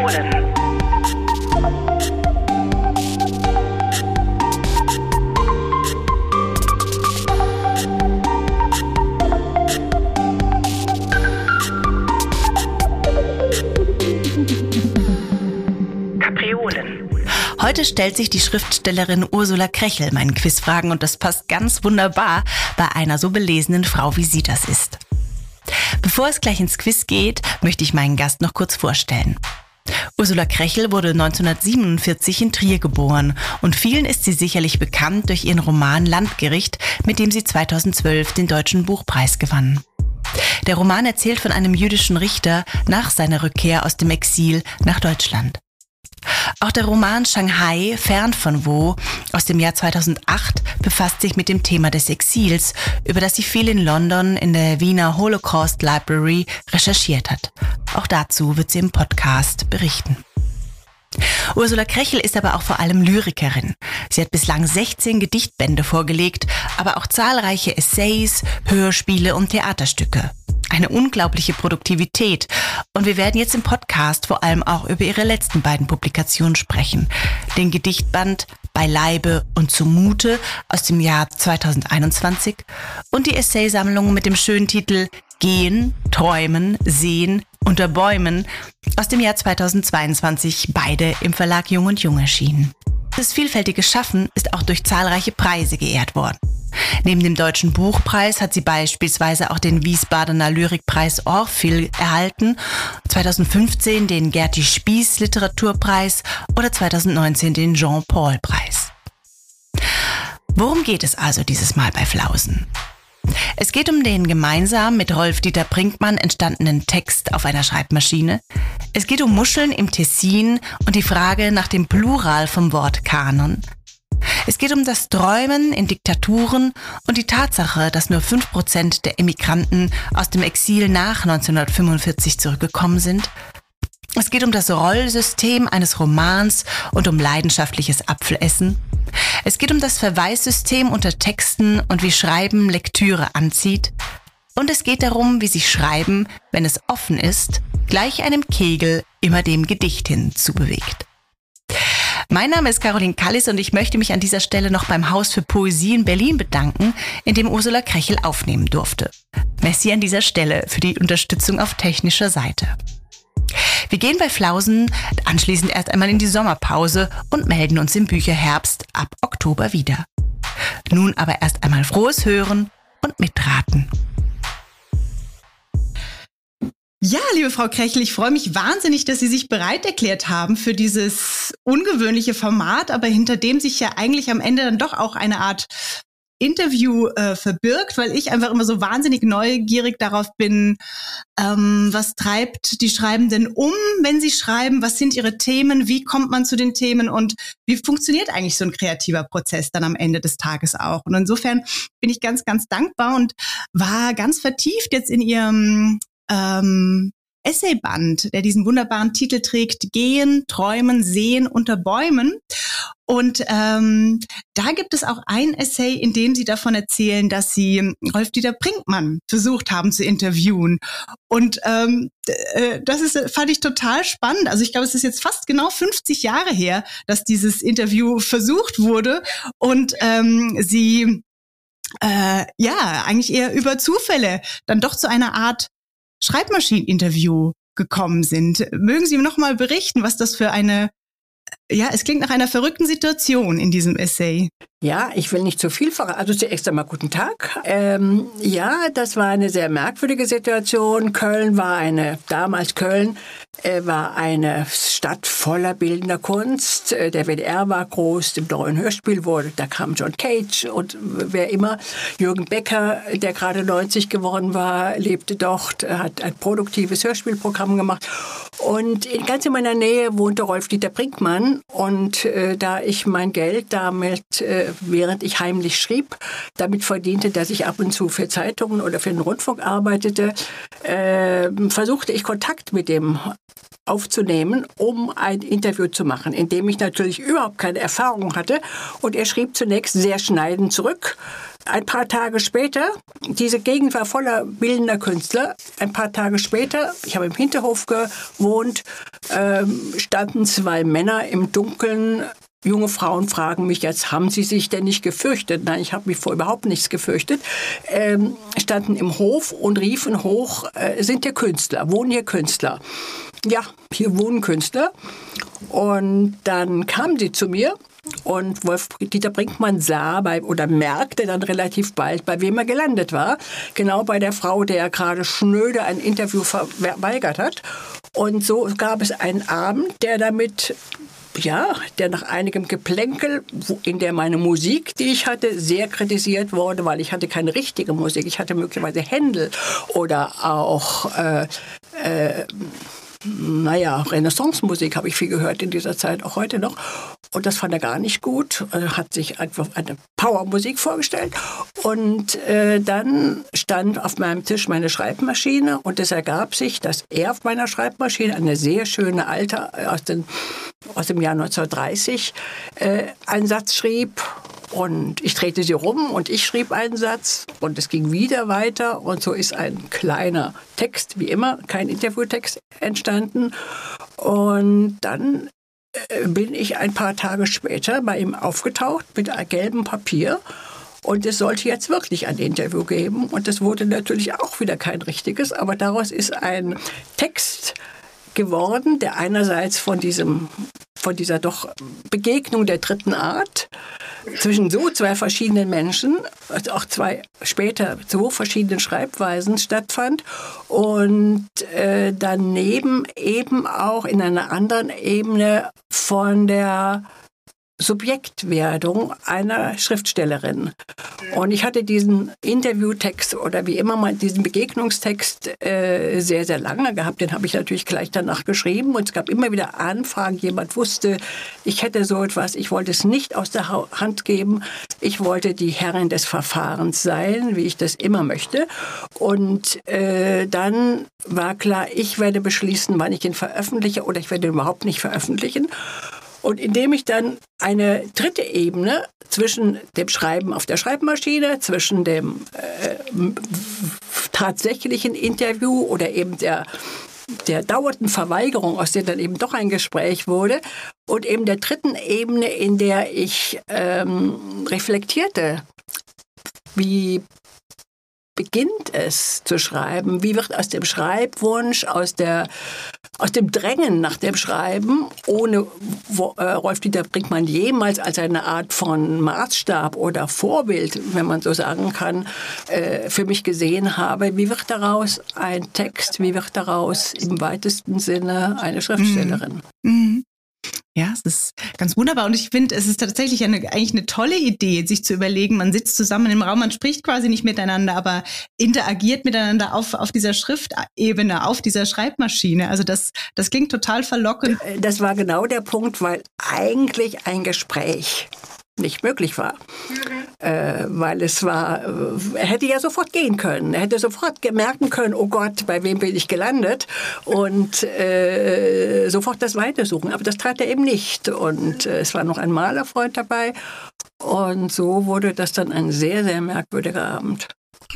Kapriolen. Heute stellt sich die Schriftstellerin Ursula Krechel meinen Quizfragen und das passt ganz wunderbar bei einer so belesenen Frau, wie sie das ist. Bevor es gleich ins Quiz geht, möchte ich meinen Gast noch kurz vorstellen. Ursula Krechel wurde 1947 in Trier geboren und vielen ist sie sicherlich bekannt durch ihren Roman Landgericht, mit dem sie 2012 den Deutschen Buchpreis gewann. Der Roman erzählt von einem jüdischen Richter nach seiner Rückkehr aus dem Exil nach Deutschland. Auch der Roman Shanghai, fern von wo, aus dem Jahr 2008, befasst sich mit dem Thema des Exils, über das sie viel in London in der Wiener Holocaust Library recherchiert hat. Auch dazu wird sie im Podcast berichten. Ursula Krechel ist aber auch vor allem Lyrikerin. Sie hat bislang 16 Gedichtbände vorgelegt, aber auch zahlreiche Essays, Hörspiele und Theaterstücke. Eine unglaubliche Produktivität. Und wir werden jetzt im Podcast vor allem auch über ihre letzten beiden Publikationen sprechen. Den Gedichtband Beileibe und zumute aus dem Jahr 2021 und die Essaysammlung mit dem schönen Titel Gehen, Träumen, Sehen unter Bäumen aus dem Jahr 2022, beide im Verlag Jung und Jung erschienen. Das vielfältige Schaffen ist auch durch zahlreiche Preise geehrt worden. Neben dem Deutschen Buchpreis hat sie beispielsweise auch den Wiesbadener Lyrikpreis Orphil erhalten, 2015 den Gerti Spieß Literaturpreis oder 2019 den Jean-Paul-Preis. Worum geht es also dieses Mal bei Flausen? Es geht um den gemeinsam mit Rolf-Dieter Brinkmann entstandenen Text auf einer Schreibmaschine. Es geht um Muscheln im Tessin und die Frage nach dem Plural vom Wort Kanon. Es geht um das Träumen in Diktaturen und die Tatsache, dass nur 5% der Emigranten aus dem Exil nach 1945 zurückgekommen sind. Es geht um das Rollsystem eines Romans und um leidenschaftliches Apfelessen. Es geht um das Verweissystem unter Texten und wie Schreiben Lektüre anzieht. Und es geht darum, wie sich Schreiben, wenn es offen ist, gleich einem Kegel immer dem Gedicht hin zubewegt. Mein Name ist Caroline Kallis und ich möchte mich an dieser Stelle noch beim Haus für Poesie in Berlin bedanken, in dem Ursula Krechel aufnehmen durfte. Merci an dieser Stelle für die Unterstützung auf technischer Seite. Wir gehen bei Flausen anschließend erst einmal in die Sommerpause und melden uns im Bücherherbst ab Oktober wieder. Nun aber erst einmal frohes Hören und Mitraten. Ja, liebe Frau Krechel, ich freue mich wahnsinnig, dass Sie sich bereit erklärt haben für dieses ungewöhnliche Format, aber hinter dem sich ja eigentlich am Ende dann doch auch eine Art Interview verbirgt, weil ich einfach immer so wahnsinnig neugierig darauf bin, was treibt die Schreibenden um, wenn sie schreiben, was sind ihre Themen, wie kommt man zu den Themen und wie funktioniert eigentlich so ein kreativer Prozess dann am Ende des Tages auch. Und insofern bin ich ganz, ganz dankbar und war ganz vertieft jetzt in Ihrem Essayband, der diesen wunderbaren Titel trägt, Gehen, Träumen, Sehen unter Bäumen. Und da gibt es auch ein Essay, in dem Sie davon erzählen, dass Sie Rolf-Dieter Brinkmann versucht haben zu interviewen. Und fand ich total spannend. Also ich glaube, es ist jetzt fast genau 50 Jahre her, dass dieses Interview versucht wurde. Und Sie eigentlich eher über Zufälle dann doch zu einer Art Schreibmaschineninterview gekommen sind. Mögen Sie noch mal berichten, was das für es klingt nach einer verrückten Situation in diesem Essay. Ja, ich will nicht zu viel verraten. Also zuerst einmal guten Tag. Das war eine sehr merkwürdige Situation. Damals Köln war eine Stadt voller bildender Kunst. Der WDR war groß, im neuen Hörspiel da kam John Cage und wer immer. Jürgen Becker, der gerade 90 geworden war, lebte dort, hat ein produktives Hörspielprogramm gemacht. Und ganz in meiner Nähe wohnte Rolf-Dieter Brinkmann. Und da ich mein Geld damit, während ich heimlich schrieb, damit verdiente, dass ich ab und zu für Zeitungen oder für den Rundfunk arbeitete, versuchte ich Kontakt mit dem aufzunehmen, um ein Interview zu machen, in dem ich natürlich überhaupt keine Erfahrung hatte. Und er schrieb zunächst sehr schneidend zurück. ein paar Tage später, diese Gegend war voller bildender Künstler, ein paar Tage später, ich habe im Hinterhof gewohnt, standen 2 Männer im Dunkeln. Junge Frauen fragen mich jetzt, haben Sie sich denn nicht gefürchtet? Nein, ich habe mich vor überhaupt nichts gefürchtet. Standen im Hof und riefen hoch, sind hier Künstler, wohnen hier Künstler? Ja, hier wohnen Künstler. Und dann kamen sie zu mir und Wolf-Dieter Brinkmann merkte dann relativ bald, bei wem er gelandet war. Genau bei der Frau, der gerade schnöde ein Interview verweigert hat. Und so gab es einen Abend, der nach einigem Geplänkel, in der meine Musik, die ich hatte, sehr kritisiert wurde, weil ich hatte keine richtige Musik. Ich hatte möglicherweise Händel oder auch Renaissance-Musik habe ich viel gehört in dieser Zeit, auch heute noch. Und das fand er gar nicht gut. Er hat sich einfach eine Powermusik vorgestellt. Und dann stand auf meinem Tisch meine Schreibmaschine und es ergab sich, dass er auf meiner Schreibmaschine, eine sehr schöne alte aus dem Jahr 1930, einen Satz schrieb. Und ich drehte sie rum und ich schrieb einen Satz und es ging wieder weiter und so ist ein kleiner Text, wie immer, kein Interviewtext entstanden. Und dann bin ich ein paar Tage später bei ihm aufgetaucht mit gelbem Papier und es sollte jetzt wirklich ein Interview geben und es wurde natürlich auch wieder kein richtiges, aber daraus ist ein Text geworden, der einerseits von dieser doch Begegnung der dritten Art zwischen so 2 verschiedenen Menschen, also auch 2 verschiedenen Schreibweisen stattfand und daneben eben auch in einer anderen Ebene von der Subjektwerdung einer Schriftstellerin. Und ich hatte diesen Interviewtext oder wie immer mal diesen Begegnungstext sehr, sehr lange gehabt. Den habe ich natürlich gleich danach geschrieben und es gab immer wieder Anfragen. Jemand wusste, ich hätte so etwas, ich wollte es nicht aus der Hand geben. Ich wollte die Herrin des Verfahrens sein, wie ich das immer möchte. Und dann war klar, ich werde beschließen, wann ich ihn veröffentliche oder ich werde ihn überhaupt nicht veröffentlichen. Und indem ich dann eine dritte Ebene zwischen dem Schreiben auf der Schreibmaschine, zwischen dem tatsächlichen Interview oder eben der dauernden Verweigerung, aus der dann eben doch ein Gespräch wurde, und eben der dritten Ebene, in der ich reflektierte, wie beginnt es zu schreiben? Wie wird aus dem Schreibwunsch, aus dem Drängen nach dem Schreiben, ohne Wolf-Dieter Brinkmann jemals als eine Art von Maßstab oder Vorbild, wenn man so sagen kann, für mich gesehen habe, wie wird daraus ein Text, wie wird daraus im weitesten Sinne eine Schriftstellerin? Mhm. Ja, es ist ganz wunderbar und ich finde, es ist tatsächlich eigentlich eine tolle Idee, sich zu überlegen, man sitzt zusammen im Raum, man spricht quasi nicht miteinander, aber interagiert miteinander auf dieser Schriftebene, auf dieser Schreibmaschine. Also das klingt total verlockend. Das war genau der Punkt, weil eigentlich ein Gespräch nicht möglich war. Weil er hätte ja sofort gehen können. Er hätte sofort merken können, oh Gott, bei wem bin ich gelandet? Und sofort das Weitersuchen. Aber das tat er eben nicht. Und es war noch ein Malerfreund dabei. Und so wurde das dann ein sehr, sehr merkwürdiger Abend.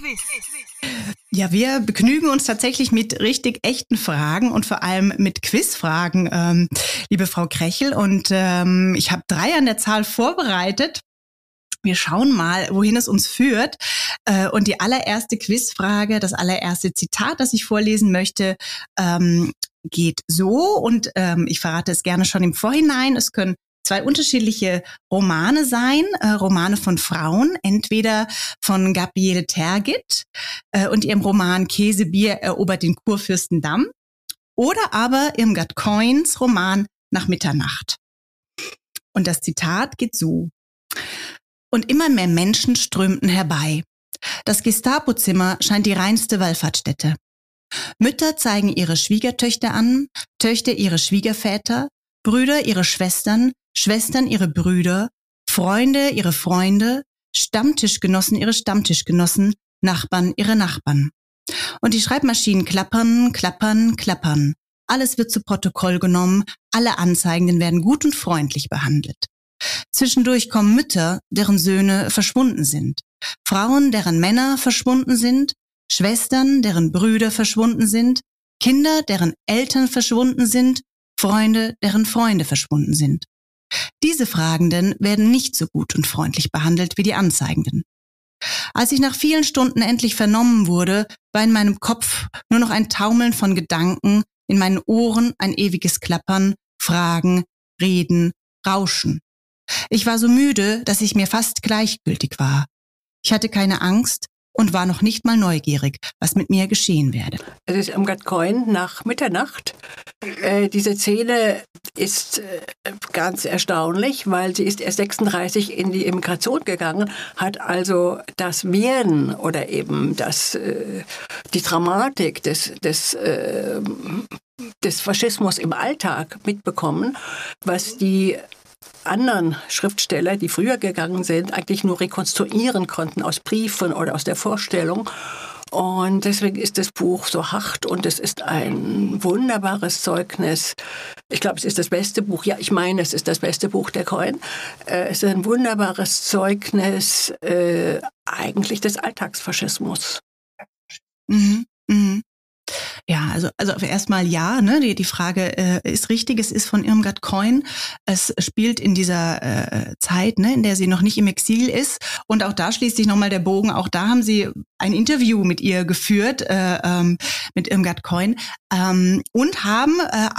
Ja, wir begnügen uns tatsächlich mit richtig echten Fragen und vor allem mit Quizfragen, liebe Frau Krechel. Und ich habe 3 an der Zahl vorbereitet. Wir schauen mal, wohin es uns führt. Und die allererste Quizfrage, das allererste Zitat, das ich vorlesen möchte, geht so. Und ich verrate es gerne schon im Vorhinein. Es können 2 unterschiedliche Romane sein, Romane von Frauen, entweder von Gabriele Tergit und ihrem Roman Käsebier erobert den Kurfürstendamm oder aber Irmgard Coins Roman Nach Mitternacht. Und das Zitat geht so. Und immer mehr Menschen strömten herbei. Das Gestapo-Zimmer scheint die reinste Wallfahrtsstätte. Mütter zeigen ihre Schwiegertöchter an, Töchter ihre Schwiegerväter, Brüder ihre Schwestern, Schwestern ihre Brüder, Freunde ihre Freunde, Stammtischgenossen ihre Stammtischgenossen, Nachbarn ihre Nachbarn. Und die Schreibmaschinen klappern, klappern, klappern. Alles wird zu Protokoll genommen, alle Anzeigenden werden gut und freundlich behandelt. Zwischendurch kommen Mütter, deren Söhne verschwunden sind. Frauen, deren Männer verschwunden sind, Schwestern, deren Brüder verschwunden sind, Kinder, deren Eltern verschwunden sind, Freunde, deren Freunde verschwunden sind. Diese Fragenden werden nicht so gut und freundlich behandelt wie die Anzeigenden. Als ich nach vielen Stunden endlich vernommen wurde, war in meinem Kopf nur noch ein Taumeln von Gedanken, in meinen Ohren ein ewiges Klappern, Fragen, Reden, Rauschen. Ich war so müde, dass ich mir fast gleichgültig war. Ich hatte keine Angst und war noch nicht mal neugierig, was mit mir geschehen werde. Es ist Irmgard Keun nach Mitternacht. Diese Szene ist ganz erstaunlich, weil sie ist erst 36 in die Emigration gegangen, hat also das Werden oder eben die Dramatik des Faschismus im Alltag mitbekommen, was die anderen Schriftsteller, die früher gegangen sind, eigentlich nur rekonstruieren konnten aus Briefen oder aus der Vorstellung. Und deswegen ist das Buch so hart und es ist ein wunderbares Zeugnis. Ich glaube, es ist das beste Buch. Ja, ich meine, es ist das beste Buch der Keun. Es ist ein wunderbares Zeugnis eigentlich des Alltagsfaschismus. Mhm. Mhm. Ja, also erstmal ja, ne? Die Frage ist richtig, es ist von Irmgard Keun. Es spielt in dieser Zeit, ne, in der sie noch nicht im Exil ist. Und auch da schließt sich nochmal der Bogen. Auch da haben sie ein Interview mit ihr geführt, mit Irmgard Keun, und haben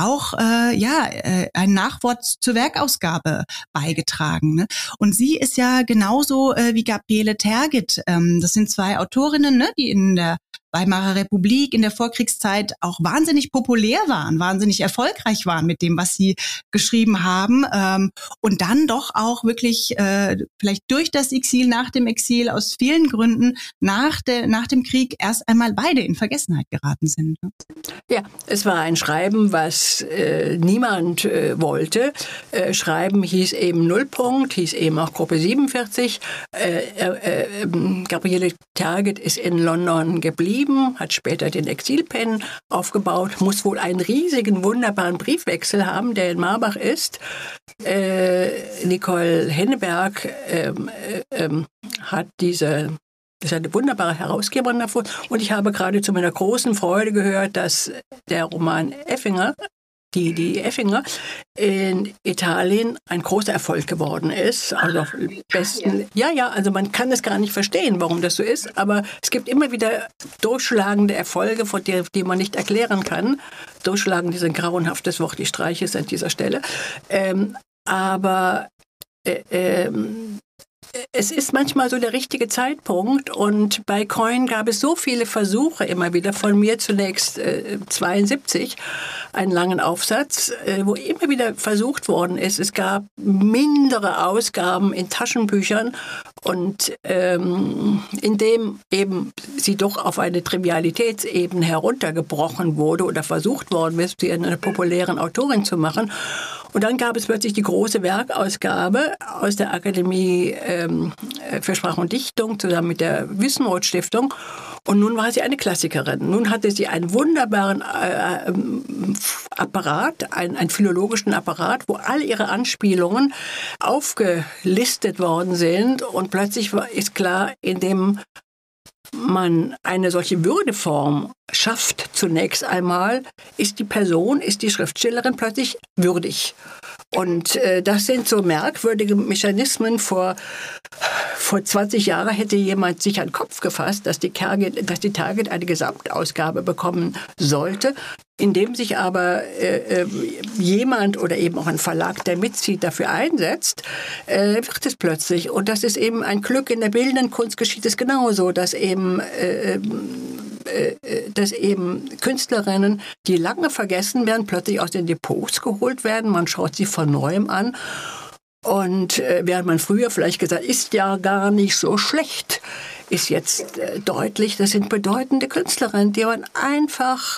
ein Nachwort zur Werkausgabe beigetragen. Ne? Und sie ist ja genauso wie Gabriele Tergit. Das sind zwei Autorinnen, ne, die in der Weimarer Republik in der Vorkriegszeit auch wahnsinnig populär waren, wahnsinnig erfolgreich waren mit dem, was sie geschrieben haben, und dann doch auch wirklich vielleicht durch das Exil, nach dem Exil, aus vielen Gründen nach dem Krieg erst einmal beide in Vergessenheit geraten sind. Ne? Ja, es war ein Schreiben, was niemand wollte. Schreiben hieß eben Nullpunkt, hieß eben auch Gruppe 47. Gabriele Tergit ist in London geblieben, hat später den Exilpen aufgebaut, muss wohl einen riesigen, wunderbaren Briefwechsel haben, der in Marbach ist. Nicole Henneberg ist eine wunderbare Herausgeberin davon. Und ich habe gerade zu meiner großen Freude gehört, dass der Roman Effinger, die Effinger, in Italien ein großer Erfolg geworden ist. Also also man kann es gar nicht verstehen, warum das so ist, aber es gibt immer wieder durchschlagende Erfolge, die man nicht erklären kann. Durchschlagend ist ein grauenhaftes Wort, ich streiche es an dieser Stelle. Es ist manchmal so der richtige Zeitpunkt und bei Keun gab es so viele Versuche immer wieder, von mir zunächst 72, einen langen Aufsatz, wo immer wieder versucht worden ist. Es gab mindere Ausgaben in Taschenbüchern und in dem eben sie doch auf eine Trivialitätsebene heruntergebrochen wurde oder versucht worden ist, sie eine populären Autorin zu machen. Und dann gab es plötzlich die große Werkausgabe aus der Akademie für Sprache und Dichtung zusammen mit der Wissenroth-Stiftung. Und nun war sie eine Klassikerin. Nun hatte sie einen wunderbaren Apparat, einen philologischen Apparat, wo all ihre Anspielungen aufgelistet worden sind. Und plötzlich ist klar, indem man eine solche Würdeform schafft zunächst einmal, ist die Schriftstellerin plötzlich würdig. Und das sind so merkwürdige Mechanismen. Vor 20 Jahren hätte jemand sich an den Kopf gefasst, dass die Tergit eine Gesamtausgabe bekommen sollte, indem sich aber jemand oder eben auch ein Verlag, der mitzieht, dafür einsetzt, wird es plötzlich. Und das ist eben ein Glück. In der bildenden Kunst geschieht es genauso, dass eben Künstlerinnen, die lange vergessen werden, plötzlich aus den Depots geholt werden. Man schaut sie von Neuem an. Und während man früher vielleicht gesagt, ist ja gar nicht so schlecht, ist jetzt deutlich, das sind bedeutende Künstlerinnen, die man einfach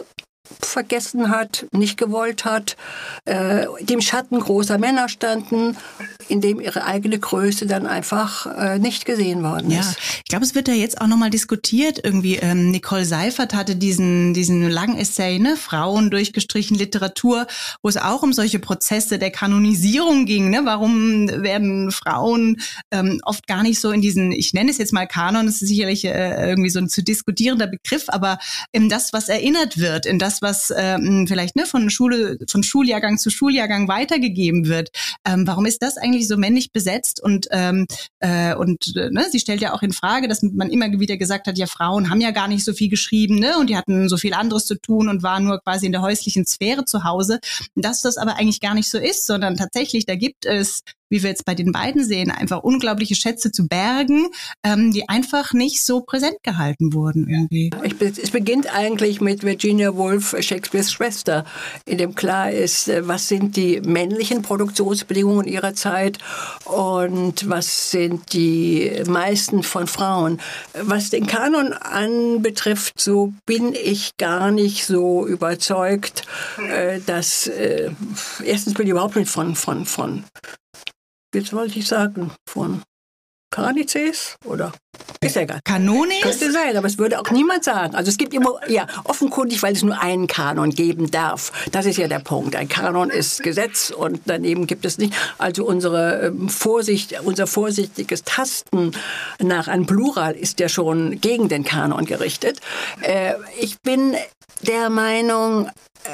vergessen hat, nicht gewollt hat, die im Schatten großer Männer standen. in dem ihre eigene Größe dann einfach nicht gesehen worden ist. Ja, ich glaube, es wird ja jetzt auch nochmal diskutiert. Irgendwie Nicole Seifert hatte diesen langen Essay, ne, Frauen durchgestrichen Literatur, wo es auch um solche Prozesse der Kanonisierung ging. Ne? Warum werden Frauen oft gar nicht so in diesen, ich nenne es jetzt mal Kanon, das ist sicherlich irgendwie so ein zu diskutierender Begriff, aber in das, was erinnert wird, in das, was vielleicht von Schuljahrgang zu Schuljahrgang weitergegeben wird. Warum ist das eigentlich so männlich besetzt? Und sie stellt ja auch in Frage, dass man immer wieder gesagt hat, ja, Frauen haben ja gar nicht so viel geschrieben, ne? Und die hatten so viel anderes zu tun und waren nur quasi in der häuslichen Sphäre zu Hause. Dass das aber eigentlich gar nicht so ist, sondern tatsächlich, da gibt es, wie wir jetzt bei den beiden sehen, einfach unglaubliche Schätze zu bergen, die einfach nicht so präsent gehalten wurden irgendwie. Es beginnt eigentlich mit Virginia Woolf, Shakespeares Schwester, in dem klar ist, was sind die männlichen Produktionsbedingungen ihrer Zeit und was sind die meisten von Frauen. Was den Kanon anbetrifft, so bin ich gar nicht so überzeugt, dass erstens bin ich überhaupt nicht jetzt wollte ich sagen, von Kanizes oder ist ja egal. Kanonis? Könnte sein, aber es würde auch niemand sagen. Also es gibt immer, ja, offenkundig, weil es nur einen Kanon geben darf. Das ist ja der Punkt. Ein Kanon ist Gesetz und daneben gibt es nicht. Also unser vorsichtiges Tasten nach einem Plural ist ja schon gegen den Kanon gerichtet. Ich bin der Meinung,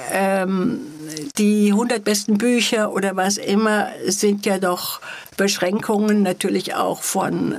die 100 besten Bücher oder was immer sind ja doch Beschränkungen natürlich auch von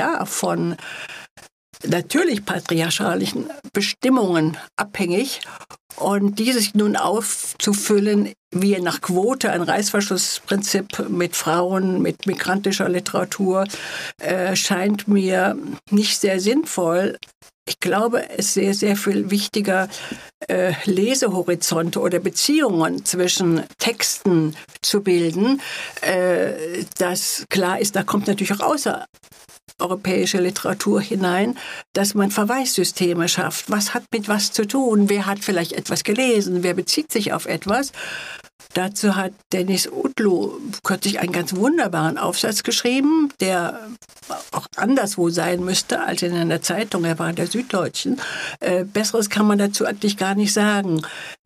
natürlich patriarchalischen Bestimmungen abhängig. Und dieses nun aufzufüllen, wie nach Quote, ein Reißverschlussprinzip mit Frauen, mit migrantischer Literatur, scheint mir nicht sehr sinnvoll. Ich glaube, es ist sehr, sehr viel wichtiger, Lesehorizonte oder Beziehungen zwischen Texten zu bilden. Das klar ist, da kommt natürlich auch außereuropäische Literatur hinein, dass man Verweissysteme schafft. Was hat mit was zu tun? Wer hat vielleicht etwas gelesen? Wer bezieht sich auf etwas? Dazu hat Dennis Utlu kürzlich einen ganz wunderbaren Aufsatz geschrieben, der auch anderswo sein müsste als in einer Zeitung. Er war in der Süddeutschen. Besseres kann man dazu eigentlich gar nicht sagen.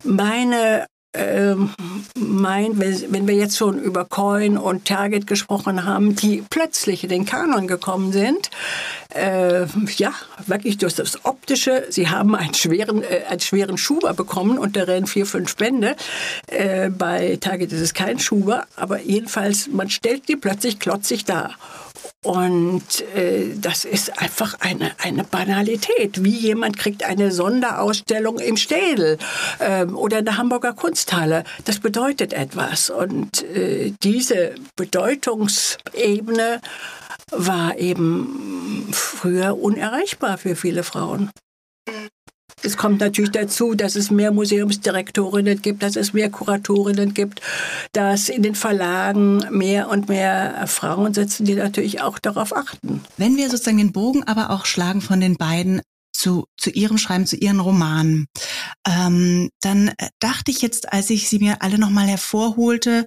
Wenn wir jetzt schon über Coyne und Target gesprochen haben, die plötzlich in den Kanon gekommen sind, wirklich durch das Optische, sie haben einen schweren Schuber bekommen und darin 4, 5 Bände. Bei Target ist es kein Schuber, aber jedenfalls, man stellt die plötzlich klotzig dar. Und das ist einfach eine Banalität. Wie jemand kriegt eine Sonderausstellung im Städel oder in der Hamburger Kunsthalle. Das bedeutet etwas. Und diese Bedeutungsebene war eben früher unerreichbar für viele Frauen. Es kommt natürlich dazu, dass es mehr Museumsdirektorinnen gibt, dass es mehr Kuratorinnen gibt, dass in den Verlagen mehr und mehr Frauen sitzen, die natürlich auch darauf achten. Wenn wir sozusagen den Bogen aber auch schlagen von den beiden zu ihrem Schreiben, zu ihren Romanen, dann dachte ich jetzt, als ich sie mir alle nochmal hervorholte,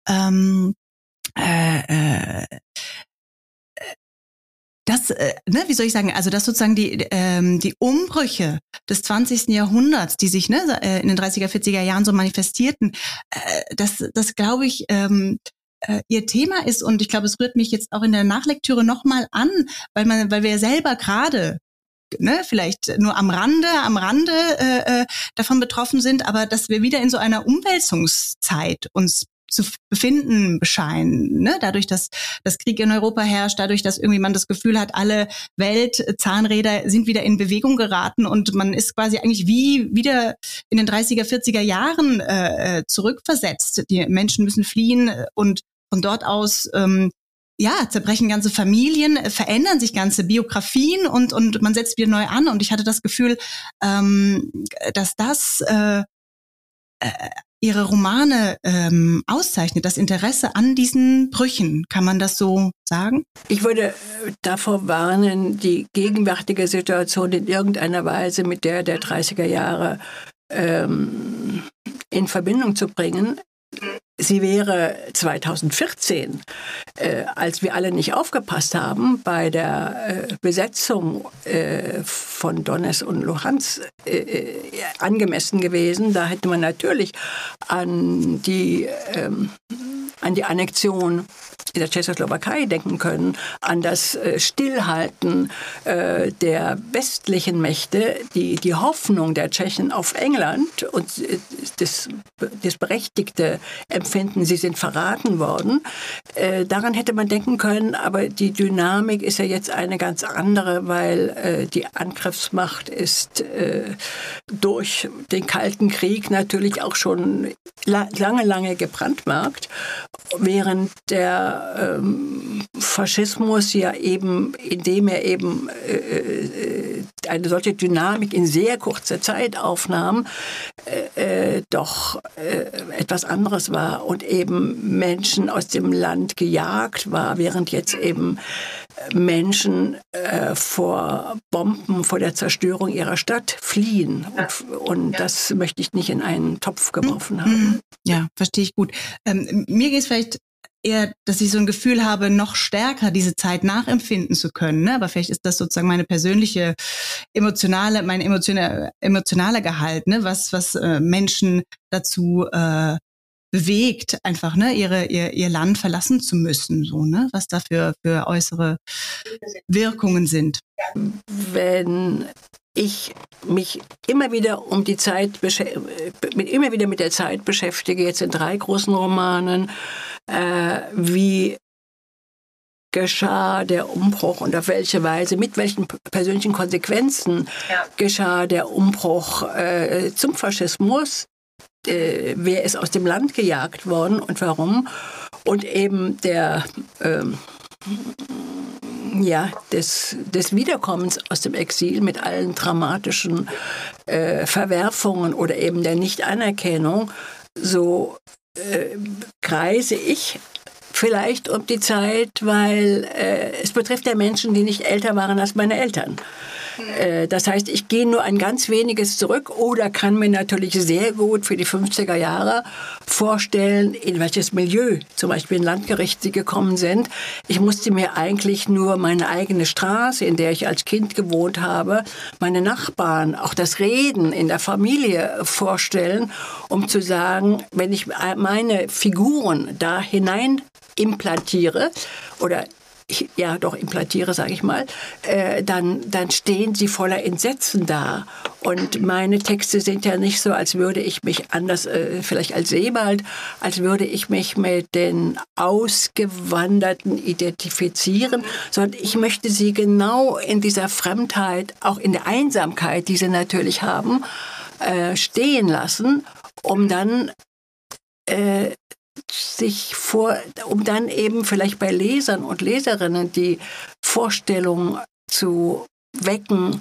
wie soll ich sagen, also dass sozusagen die Umbrüche des 20. Jahrhunderts, die sich in den 30er, 40er Jahren so manifestierten, das glaube ich, ihr Thema ist, und ich glaube, es rührt mich jetzt auch in der Nachlektüre nochmal an, weil wir selber gerade vielleicht nur am Rande davon betroffen sind, aber dass wir wieder in so einer Umwälzungszeit uns zu befinden scheinen, ne? Dadurch, dass das Krieg in Europa herrscht, dadurch, dass irgendwie man das Gefühl hat, alle Weltzahnräder sind wieder in Bewegung geraten und man ist quasi eigentlich wie wieder in den 30er, 40er Jahren zurückversetzt. Die Menschen müssen fliehen und von dort aus zerbrechen ganze Familien, verändern sich ganze Biografien und man setzt wieder neu an. Und ich hatte das Gefühl, dass das ihre Romane auszeichnet, das Interesse an diesen Brüchen. Kann man das so sagen? Ich würde davor warnen, die gegenwärtige Situation in irgendeiner Weise mit der 30er Jahre in Verbindung zu bringen. sie wäre 2014, als wir alle nicht aufgepasst haben, bei der Besetzung von Donetsk und Luhansk angemessen gewesen. Da hätte man natürlich an die Annexion in der Tschechoslowakei denken können, an das Stillhalten der westlichen Mächte, die Hoffnung der Tschechen auf England und das berechtigte Empfinden, sie sind verraten worden. Daran hätte man denken können, aber die Dynamik ist ja jetzt eine ganz andere, weil die Angriffsmacht ist durch den Kalten Krieg natürlich auch schon lange gebrandmarkt, während der Faschismus ja eben, indem er eben eine solche Dynamik in sehr kurzer Zeit aufnahm, doch etwas anderes war und eben Menschen aus dem Land gejagt war, während jetzt eben Menschen vor Bomben, vor der Zerstörung ihrer Stadt fliehen. Und das möchte ich nicht in einen Topf geworfen haben. Ja, verstehe ich gut. Mir geht es vielleicht eher, dass ich so ein Gefühl habe, noch stärker diese Zeit nachempfinden zu können. Ne? Aber vielleicht ist das sozusagen meine persönliche emotionale Gehalt, ne? was Menschen dazu bewegt, einfach ne, ihr Land verlassen zu müssen, so ne, was da für äußere Wirkungen sind. Wenn ich mich immer wieder mit der Zeit beschäftige, jetzt in 3 großen Romanen, wie geschah der Umbruch und auf welche Weise, mit welchen persönlichen Konsequenzen geschah der Umbruch zum Faschismus, wer ist aus dem Land gejagt worden und warum, und eben des Wiederkommens aus dem Exil mit allen dramatischen Verwerfungen oder eben der Nichtanerkennung, so kreise ich vielleicht um die Zeit, weil es betrifft ja Menschen, die nicht älter waren als meine Eltern. Das heißt, ich gehe nur ein ganz weniges zurück oder kann mir natürlich sehr gut für die 50er Jahre vorstellen, in welches Milieu, zum Beispiel in Landgericht, sie gekommen sind. Ich musste mir eigentlich nur meine eigene Straße, in der ich als Kind gewohnt habe, meine Nachbarn, auch das Reden in der Familie vorstellen, um zu sagen, wenn ich meine Figuren da hinein implantiere oder implantiere, sage ich mal, dann stehen sie voller Entsetzen da. Und meine Texte sind ja nicht so, als würde ich mich anders, vielleicht als Sebald, als würde ich mich mit den Ausgewanderten identifizieren, sondern ich möchte sie genau in dieser Fremdheit, auch in der Einsamkeit, die sie natürlich haben, stehen lassen, um dann um dann eben vielleicht bei Lesern und Leserinnen die Vorstellung zu wecken,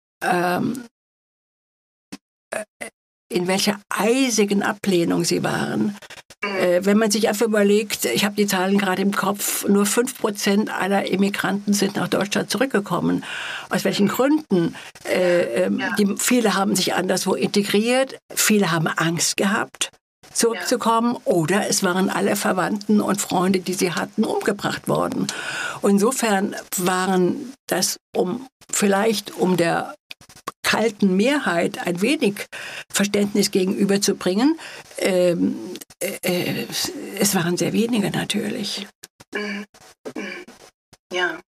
in welcher eisigen Ablehnung sie waren. Wenn man sich einfach überlegt, ich habe die Zahlen gerade im Kopf, nur 5% aller Immigranten sind nach Deutschland zurückgekommen. Aus welchen Gründen? Viele haben sich anderswo integriert, viele haben Angst gehabt, zurückzukommen, oder es waren alle Verwandten und Freunde, die sie hatten, umgebracht worden. Und insofern waren das, um der kalten Mehrheit ein wenig Verständnis gegenüberzubringen, es waren sehr wenige natürlich. Ja.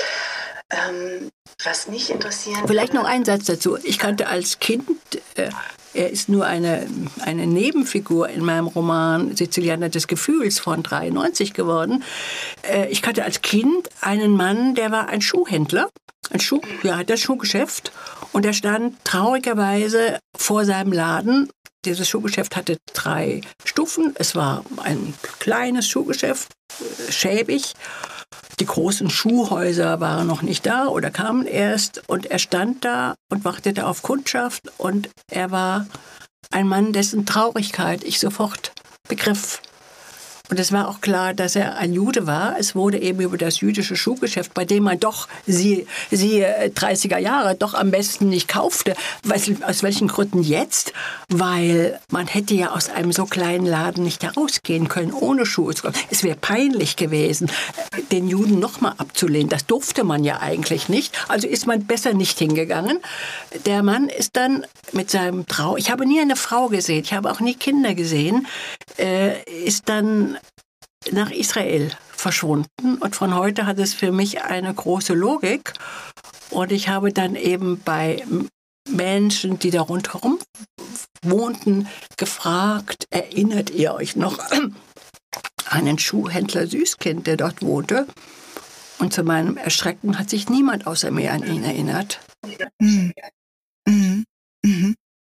Was mich interessiert... Vielleicht noch ein Satz dazu. Ich kannte als Kind, er ist nur eine Nebenfigur in meinem Roman Sizilianer des Gefühls von 93 geworden. Ich kannte als Kind einen Mann, der war ein Schuhhändler, hat das Schuhgeschäft, und er stand traurigerweise vor seinem Laden. Dieses Schuhgeschäft hatte 3 Stufen. Es war ein kleines Schuhgeschäft, schäbig. Die großen Schuhhäuser waren noch nicht da oder kamen erst. Und er stand da und wartete auf Kundschaft. Und er war ein Mann, dessen Traurigkeit ich sofort begriff. Und es war auch klar, dass er ein Jude war. Es wurde eben über das jüdische Schuhgeschäft, bei dem man doch, sie 30er Jahre, doch am besten nicht kaufte. Aus welchen Gründen jetzt? Weil man hätte ja aus einem so kleinen Laden nicht herausgehen können, ohne Schuhe zu kaufen. Es wäre peinlich gewesen, den Juden nochmal abzulehnen. Das durfte man ja eigentlich nicht. Also ist man besser nicht hingegangen. Der Mann ist dann mit seinem ich habe nie eine Frau gesehen, ich habe auch nie Kinder gesehen, ist dann nach Israel verschwunden. Und von heute hat es für mich eine große Logik. Und ich habe dann eben bei Menschen, die da rundherum wohnten, gefragt, erinnert ihr euch noch an einen Schuhhändler Süßkind, der dort wohnte? Und zu meinem Erschrecken hat sich niemand außer mir an ihn erinnert. Mhm. Mhm. Mhm.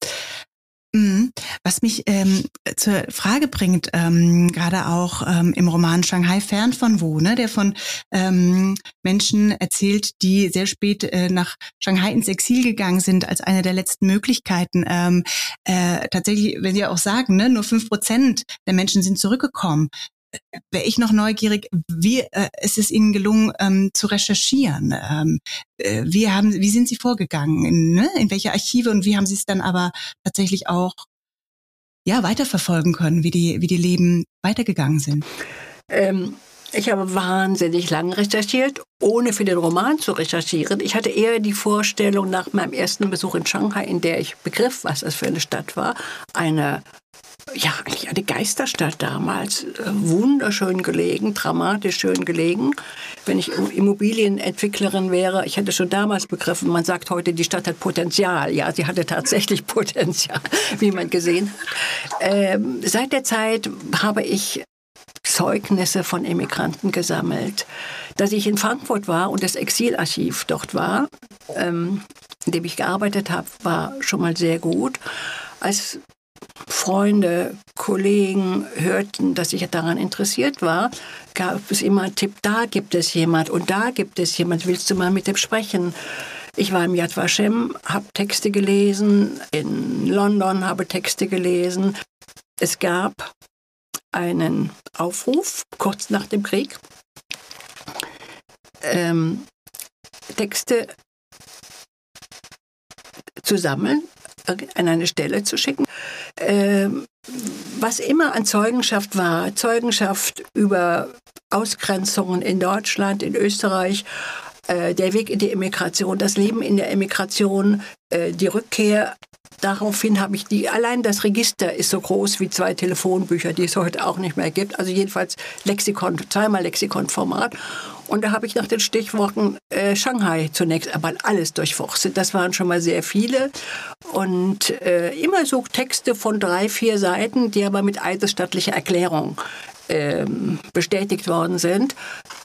Was mich zur Frage bringt, gerade auch im Roman Shanghai fern von wo, ne, der von Menschen erzählt, die sehr spät nach Shanghai ins Exil gegangen sind, als eine der letzten Möglichkeiten. Tatsächlich, wenn Sie auch sagen, ne, nur 5% der Menschen sind zurückgekommen. Wäre ich noch neugierig, wie ist es Ihnen gelungen, zu recherchieren? Wie sind Sie vorgegangen? Ne? In welche Archive und wie haben Sie es dann aber tatsächlich auch weiterverfolgen können, wie die Leben weitergegangen sind? Ich habe wahnsinnig lange recherchiert, ohne für den Roman zu recherchieren. Ich hatte eher die Vorstellung nach meinem ersten Besuch in Shanghai, in der ich begriff, was das für eine Stadt war, eigentlich eine Geisterstadt damals, wunderschön gelegen, dramatisch schön gelegen. Wenn ich Immobilienentwicklerin wäre, ich hätte schon damals begriffen, man sagt heute, die Stadt hat Potenzial. Ja, sie hatte tatsächlich Potenzial, wie man gesehen hat. Seit der Zeit habe ich Zeugnisse von Emigranten gesammelt. Dass ich in Frankfurt war und das Exilarchiv dort war, in dem ich gearbeitet habe, war schon mal sehr gut. Als Freunde, Kollegen hörten, dass ich daran interessiert war, gab es immer einen Tipp, da gibt es jemand und da gibt es jemand, willst du mal mit dem sprechen? Ich war im Yad Vashem, habe Texte gelesen, in London habe Texte gelesen. Es gab einen Aufruf, kurz nach dem Krieg, Texte zu sammeln, an eine Stelle zu schicken. Was immer an Zeugenschaft war, Zeugenschaft über Ausgrenzungen in Deutschland, in Österreich, der Weg in die Emigration, das Leben in der Emigration, die Rückkehr. Daraufhin habe ich allein das Register ist so groß wie 2 Telefonbücher, die es heute auch nicht mehr gibt. Also jedenfalls Lexikon, zweimal Lexikonformat. Und da habe ich nach den Stichworten Shanghai zunächst einmal alles durchforstet. Das waren schon mal sehr viele. Und immer so Texte von 3-4 Seiten, die aber mit eidesstattlicher Erklärung bestätigt worden sind.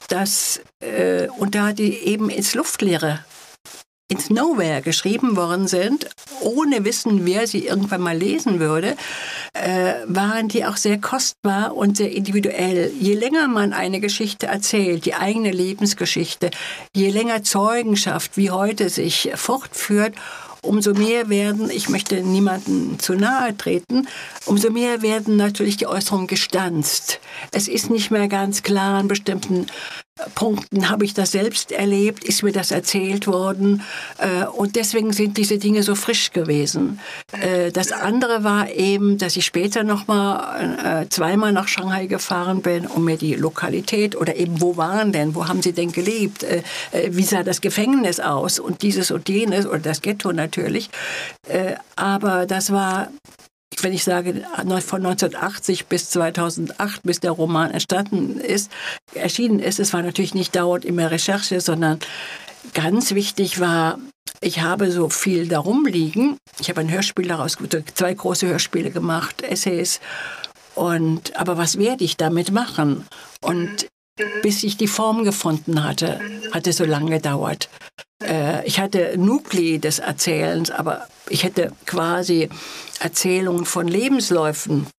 Und da die eben ins Luftleere, ins Nowhere geschrieben worden sind, ohne Wissen, wer sie irgendwann mal lesen würde, waren die auch sehr kostbar und sehr individuell. Je länger man eine Geschichte erzählt, die eigene Lebensgeschichte, je länger Zeugenschaft wie heute sich fortführt, umso mehr werden, ich möchte niemandem zu nahe treten, umso mehr werden natürlich die Äußerungen gestanzt. Es ist nicht mehr ganz klar, an bestimmten Punkten habe ich das selbst erlebt, ist mir das erzählt worden und deswegen sind diese Dinge so frisch gewesen. Das andere war eben, dass ich später zweimal nach Shanghai gefahren bin, um mir die Lokalität oder eben wo haben sie denn gelebt, wie sah das Gefängnis aus und dieses und jenes oder das Ghetto natürlich. Aber das war, wenn ich sage, von 1980 bis 2008, bis der Roman erschienen ist, es war natürlich nicht dauernd immer Recherche, sondern ganz wichtig war, ich habe so viel darum liegen. Ich habe ein Hörspiel daraus, 2 große Hörspiele gemacht, Essays. Aber was werde ich damit machen? Und bis ich die Form gefunden hatte, hat es so lange gedauert. Ich hatte Nukli des Erzählens, aber ich hätte quasi Erzählungen von Lebensläufen,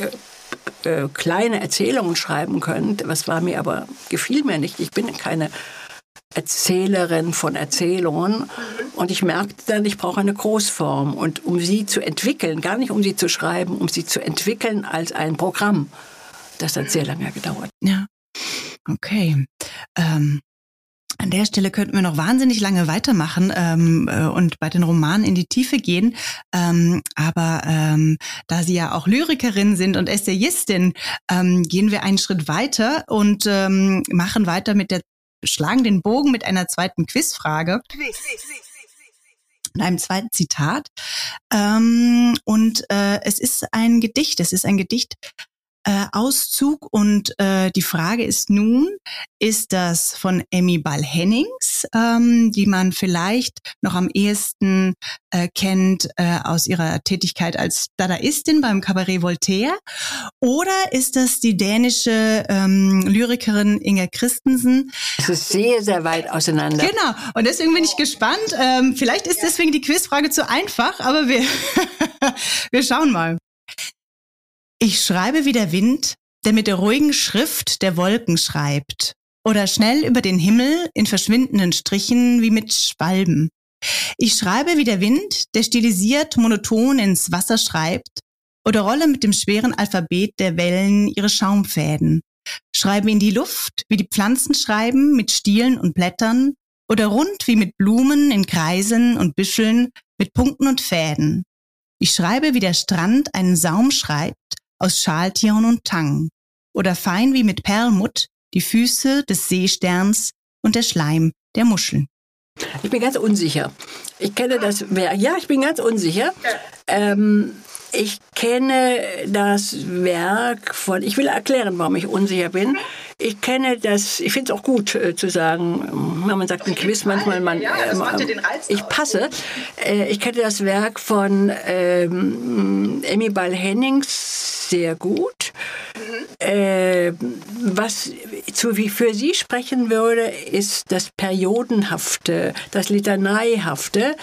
kleine Erzählungen schreiben können. Gefiel mir nicht. Ich bin keine Erzählerin von Erzählungen. Und ich merkte dann, ich brauche eine Großform. Und um sie zu entwickeln, gar nicht um sie zu schreiben, um sie zu entwickeln als ein Programm, Das hat sehr lange gedauert. Ja, okay. An der Stelle könnten wir noch wahnsinnig lange weitermachen und bei den Romanen in die Tiefe gehen. Aber da Sie ja auch Lyrikerin sind und Essayistin, gehen wir einen Schritt weiter und machen weiter schlagen den Bogen mit einer zweiten Quizfrage. Und einem zweiten Zitat. Es ist ein Gedicht. Auszug und die Frage ist nun, ist das von Emmy Ball-Hennings, die man vielleicht noch am ehesten kennt aus ihrer Tätigkeit als Dadaistin beim Cabaret Voltaire, oder ist das die dänische Lyrikerin Inger Christensen? Es ist sehr, sehr weit auseinander. Genau, und deswegen bin ich gespannt. Vielleicht ist deswegen die Quizfrage zu einfach, aber wir schauen mal. Ich schreibe wie der Wind, der mit der ruhigen Schrift der Wolken schreibt, oder schnell über den Himmel in verschwindenden Strichen wie mit Schwalben. Ich schreibe wie der Wind, der stilisiert monoton ins Wasser schreibt, oder rolle mit dem schweren Alphabet der Wellen ihre Schaumfäden. Schreibe in die Luft, wie die Pflanzen schreiben, mit Stielen und Blättern, oder rund wie mit Blumen in Kreisen und Büscheln, mit Punkten und Fäden. Ich schreibe wie der Strand einen Saum schreibt, aus Schaltieren und Tang, oder fein wie mit Perlmutt die Füße des Seesterns und der Schleim der Muscheln. Ich bin ganz unsicher. Ich kenne das Werk. Ja, ich bin ganz unsicher. Ich kenne das Werk von, ich will erklären, warum ich unsicher bin. Ich kenne das, ich finde es auch gut zu sagen, man sagt im Quiz manchmal, ich passe. Ich kenne das Werk von Emmy Ball-Hennings sehr gut. Was für sie sprechen würde, ist das Periodenhafte, das Litaneihafte.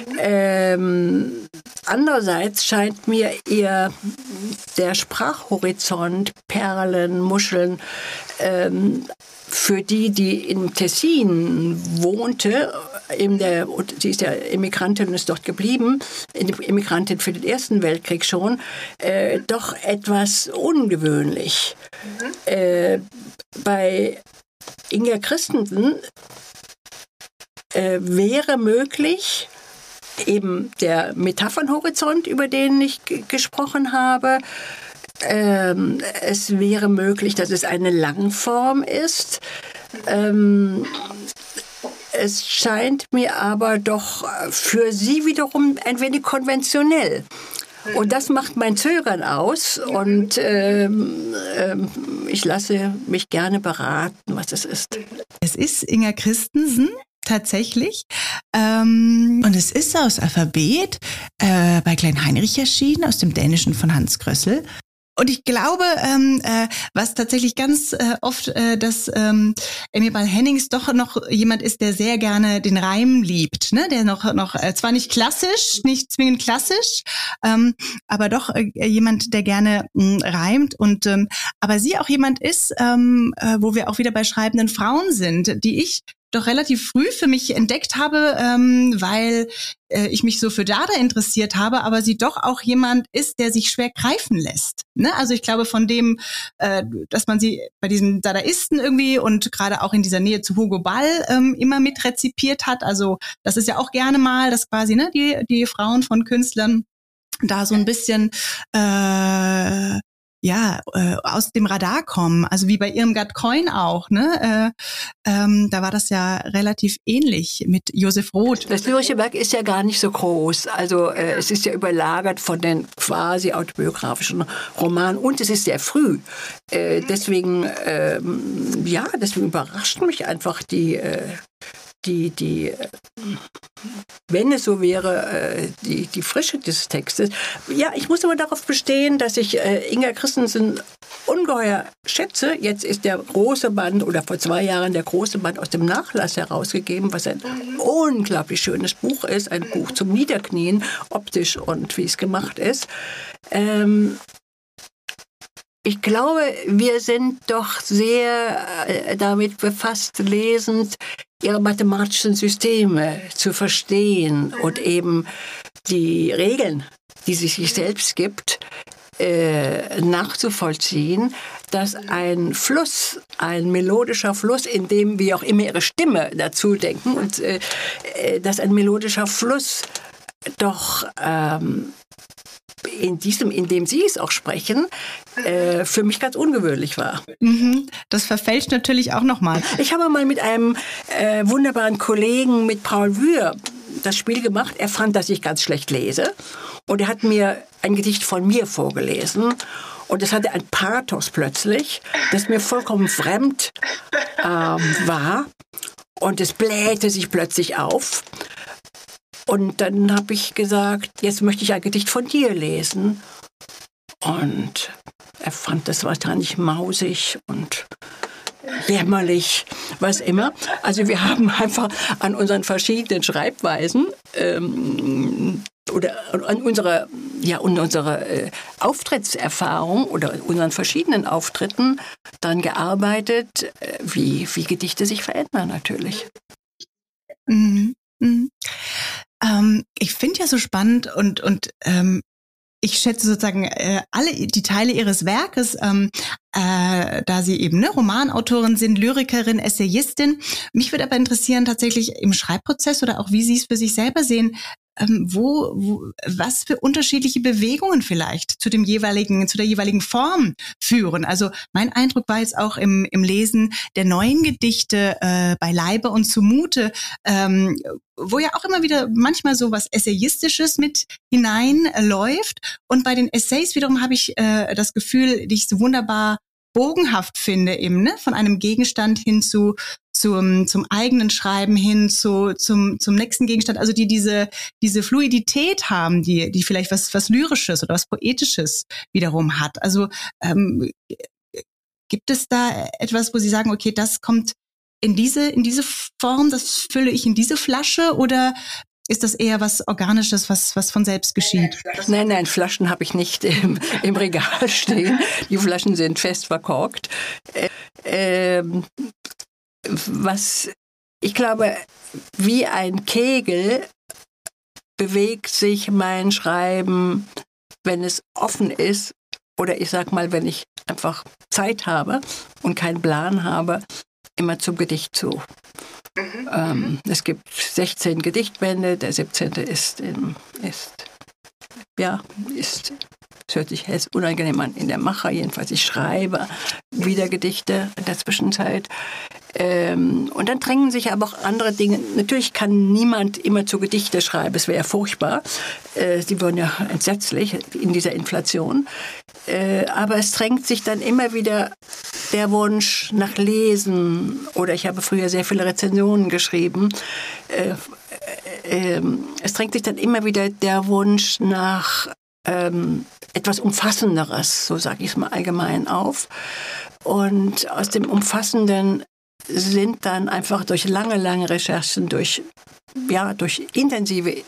Andererseits scheint mir der Sprachhorizont, Perlen, Muscheln, für die in Tessin wohnte, sie ist ja Immigrantin und ist dort geblieben, Immigrantin für den Ersten Weltkrieg schon, doch etwas ungewöhnlich. Bei Inger Christensen wäre möglich, eben der Metaphernhorizont, über den ich gesprochen habe. Es wäre möglich, dass es eine Langform ist. Es scheint mir aber doch für sie wiederum ein wenig konventionell. Und das macht mein Zögern aus. Und ich lasse mich gerne beraten, was es ist. Es ist Inger Christensen. Tatsächlich. Und es ist aus Alphabet bei Klein Heinrich erschienen, aus dem Dänischen von Hans Krössel. Und ich glaube, was tatsächlich ganz oft, dass Emmy Ball-Hennings doch noch jemand ist, der sehr gerne den Reim liebt, ne? Der noch zwar nicht klassisch, nicht zwingend klassisch, aber doch jemand, der gerne reimt und aber sie auch jemand ist, wo wir auch wieder bei schreibenden Frauen sind, die ich doch relativ früh für mich entdeckt habe, weil ich mich so für Dada interessiert habe, aber sie doch auch jemand ist, der sich schwer greifen lässt. Ne? Also ich glaube von dem, dass man sie bei diesen Dadaisten irgendwie und gerade auch in dieser Nähe zu Hugo Ball immer mit rezipiert hat. Also das ist ja auch gerne mal, dass quasi die Frauen von Künstlern da so ein bisschen aus dem Radar kommen, also wie bei Irmgard Keun auch, ne? Da war das ja relativ ähnlich mit Josef Roth. Das lyrische Werk ist ja gar nicht so groß, also es ist ja überlagert von den quasi autobiografischen Romanen und es ist sehr früh. Deswegen überrascht mich einfach die wenn es so wäre, die Frische des Textes. Ja, ich muss aber darauf bestehen, dass ich Inger Christensen ungeheuer schätze. Jetzt ist der große Band, oder vor 2 Jahren der große Band aus dem Nachlass herausgegeben, was ein unglaublich schönes Buch ist. Ein Buch zum Niederknien, optisch und wie es gemacht ist. Ich glaube, wir sind doch sehr damit befasst, lesend ihre mathematischen Systeme zu verstehen und eben die Regeln, die sie sich selbst gibt, nachzuvollziehen, dass ein Fluss, ein melodischer Fluss, in dem wir auch immer ihre Stimme dazu denken, und dass ein melodischer Fluss doch in dem Sie es auch sprechen, für mich ganz ungewöhnlich war. Das verfälscht natürlich auch nochmal. Ich habe mal mit einem wunderbaren Kollegen, mit Paul Wühr, das Spiel gemacht. Er fand, dass ich ganz schlecht lese. Und er hat mir ein Gedicht von mir vorgelesen. Und es hatte ein Pathos plötzlich, das mir vollkommen fremd war. Und es blähte sich plötzlich auf. Und dann habe ich gesagt, jetzt möchte ich ein Gedicht von dir lesen. Und er fand das wahrscheinlich mausig und jämmerlich, was immer. Also wir haben einfach an unseren verschiedenen Schreibweisen oder an unserer Auftrittserfahrung oder unseren verschiedenen Auftritten daran gearbeitet, wie Gedichte sich verändern natürlich. Ich finde ja so spannend und ich schätze sozusagen alle die Teile Ihres Werkes, da Sie eben Romanautorin sind, Lyrikerin, Essayistin. Mich würde aber interessieren tatsächlich im Schreibprozess oder auch wie Sie es für sich selber sehen, was für unterschiedliche Bewegungen vielleicht zu der jeweiligen Form führen. Also mein Eindruck war jetzt auch im Lesen der neuen Gedichte bei Leibe und zumute, wo ja auch immer wieder manchmal so was Essayistisches mit hineinläuft. Und bei den Essays wiederum habe ich das Gefühl, die ich so wunderbar bogenhaft finde, eben, von einem Gegenstand hin zum eigenen Schreiben hin zum nächsten Gegenstand, also die diese Fluidität haben, die vielleicht was Lyrisches oder was Poetisches wiederum hat. Also gibt es da etwas, wo Sie sagen, okay, das kommt in diese Form, das fülle ich in diese Flasche, oder ist das eher was Organisches, was von selbst geschieht? Nein, Flaschen habe ich nicht im Regal stehen. Die Flaschen sind fest verkorkt. Ich glaube, wie ein Kegel bewegt sich mein Schreiben, wenn es offen ist, oder ich sag mal, wenn ich einfach Zeit habe und keinen Plan habe, immer zum Gedicht zu. Es gibt 16 Gedichtbände, der 17. es hört sich unangenehm an, in der Mache jedenfalls. Ich schreibe wieder Gedichte in der Zwischenzeit. Und dann drängen sich aber auch andere Dinge. Natürlich kann niemand immer zu Gedichte schreiben, es wäre ja furchtbar. Die würden ja entsetzlich in dieser Inflation. Aber es drängt sich dann immer wieder der Wunsch nach Lesen. Oder ich habe früher sehr viele Rezensionen geschrieben. Es drängt sich dann immer wieder der Wunsch nach etwas Umfassenderes, so sage ich es mal allgemein auf. Und aus dem Umfassenden sind dann einfach durch lange Recherchen, durch intensive,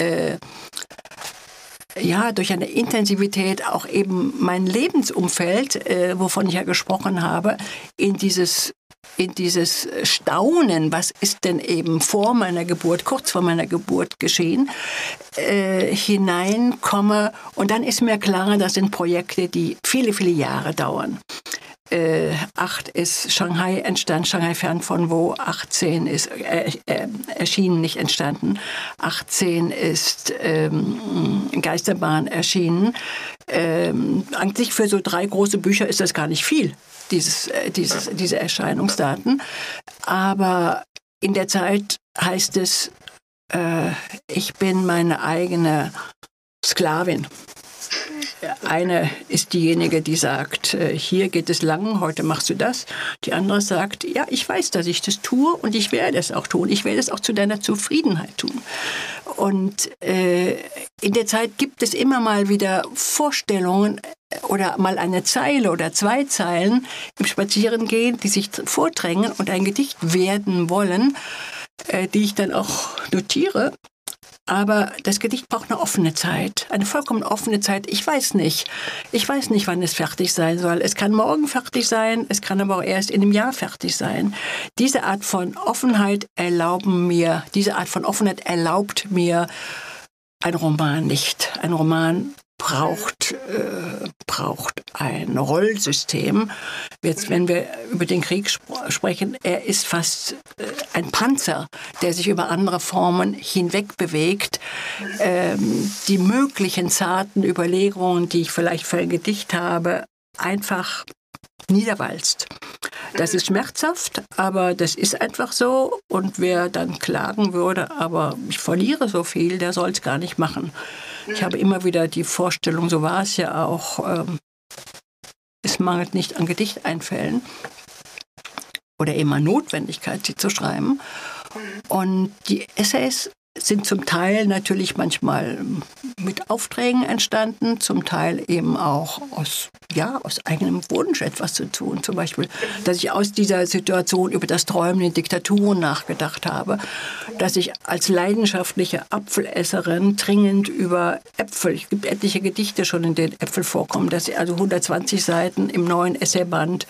durch eine Intensivität auch eben mein Lebensumfeld, wovon ich ja gesprochen habe, in dieses Staunen, was ist denn eben vor meiner Geburt, kurz vor meiner Geburt geschehen, hineinkomme. Und dann ist mir klar, das sind Projekte, die viele Jahre dauern. 8 ist Shanghai entstanden, Shanghai fern von wo, 18 ist erschienen, nicht entstanden, 18 ist Geisterbahn erschienen. Eigentlich für so 3 große Bücher ist das gar nicht viel, diese Erscheinungsdaten. Aber in der Zeit heißt es, ich bin meine eigene Sklavin. Eine ist diejenige, die sagt, hier geht es lang, heute machst du das. Die andere sagt, ja, ich weiß, dass ich das tue und ich werde es auch tun. Ich werde es auch zu deiner Zufriedenheit tun. Und in der Zeit gibt es immer mal wieder Vorstellungen oder mal eine Zeile oder 2 Zeilen im Spazierengehen, die sich vordrängen und ein Gedicht werden wollen, die ich dann auch notiere. Aber das Gedicht braucht eine offene Zeit, eine vollkommen offene Zeit. Ich weiß nicht, wann es fertig sein soll. Es kann morgen fertig sein, es kann aber auch erst in einem Jahr fertig sein. Diese Art von Offenheit erlaubt mir ein Roman nicht. Ein Roman braucht ein Rollsystem. Jetzt, wenn wir über den Krieg sprechen, er ist fast ein Panzer, der sich über andere Formen hinweg bewegt. Die möglichen zarten Überlegungen, die ich vielleicht für ein Gedicht habe, einfach niederwalzt. Das ist schmerzhaft, aber das ist einfach so. Und wer dann klagen würde, aber ich verliere so viel, der soll es gar nicht machen. Ich habe immer wieder die Vorstellung, so war es ja auch, es mangelt nicht an Gedichteinfällen oder eben an Notwendigkeit, sie zu schreiben. Und die Essays sind zum Teil natürlich manchmal mit Aufträgen entstanden, zum Teil eben auch aus eigenem Wunsch etwas zu tun. Zum Beispiel, dass ich aus dieser Situation über das Träumen in Diktaturen nachgedacht habe, dass ich als leidenschaftliche Apfelesserin dringend über Äpfel, es gibt etliche Gedichte schon, in denen Äpfel vorkommen, dass ich also 120 Seiten im neuen Essayband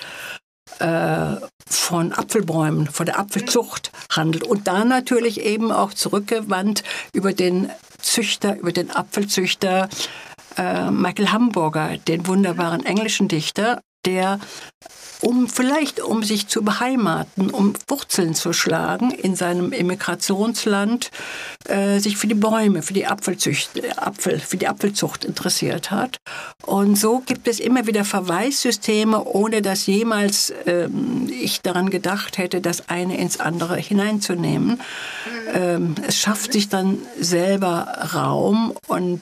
von Apfelbäumen, von der Apfelzucht handelt. Und da natürlich eben auch zurückgewandt über den Apfelzüchter Michael Hamburger, den wunderbaren englischen Dichter, der um sich zu beheimaten, um Wurzeln zu schlagen in seinem Emigrationsland, sich für die Bäume, für die Apfelzucht interessiert hat. Und so gibt es immer wieder Verweissysteme, ohne dass jemals ich daran gedacht hätte, das eine ins andere hineinzunehmen. Es schafft sich dann selber Raum und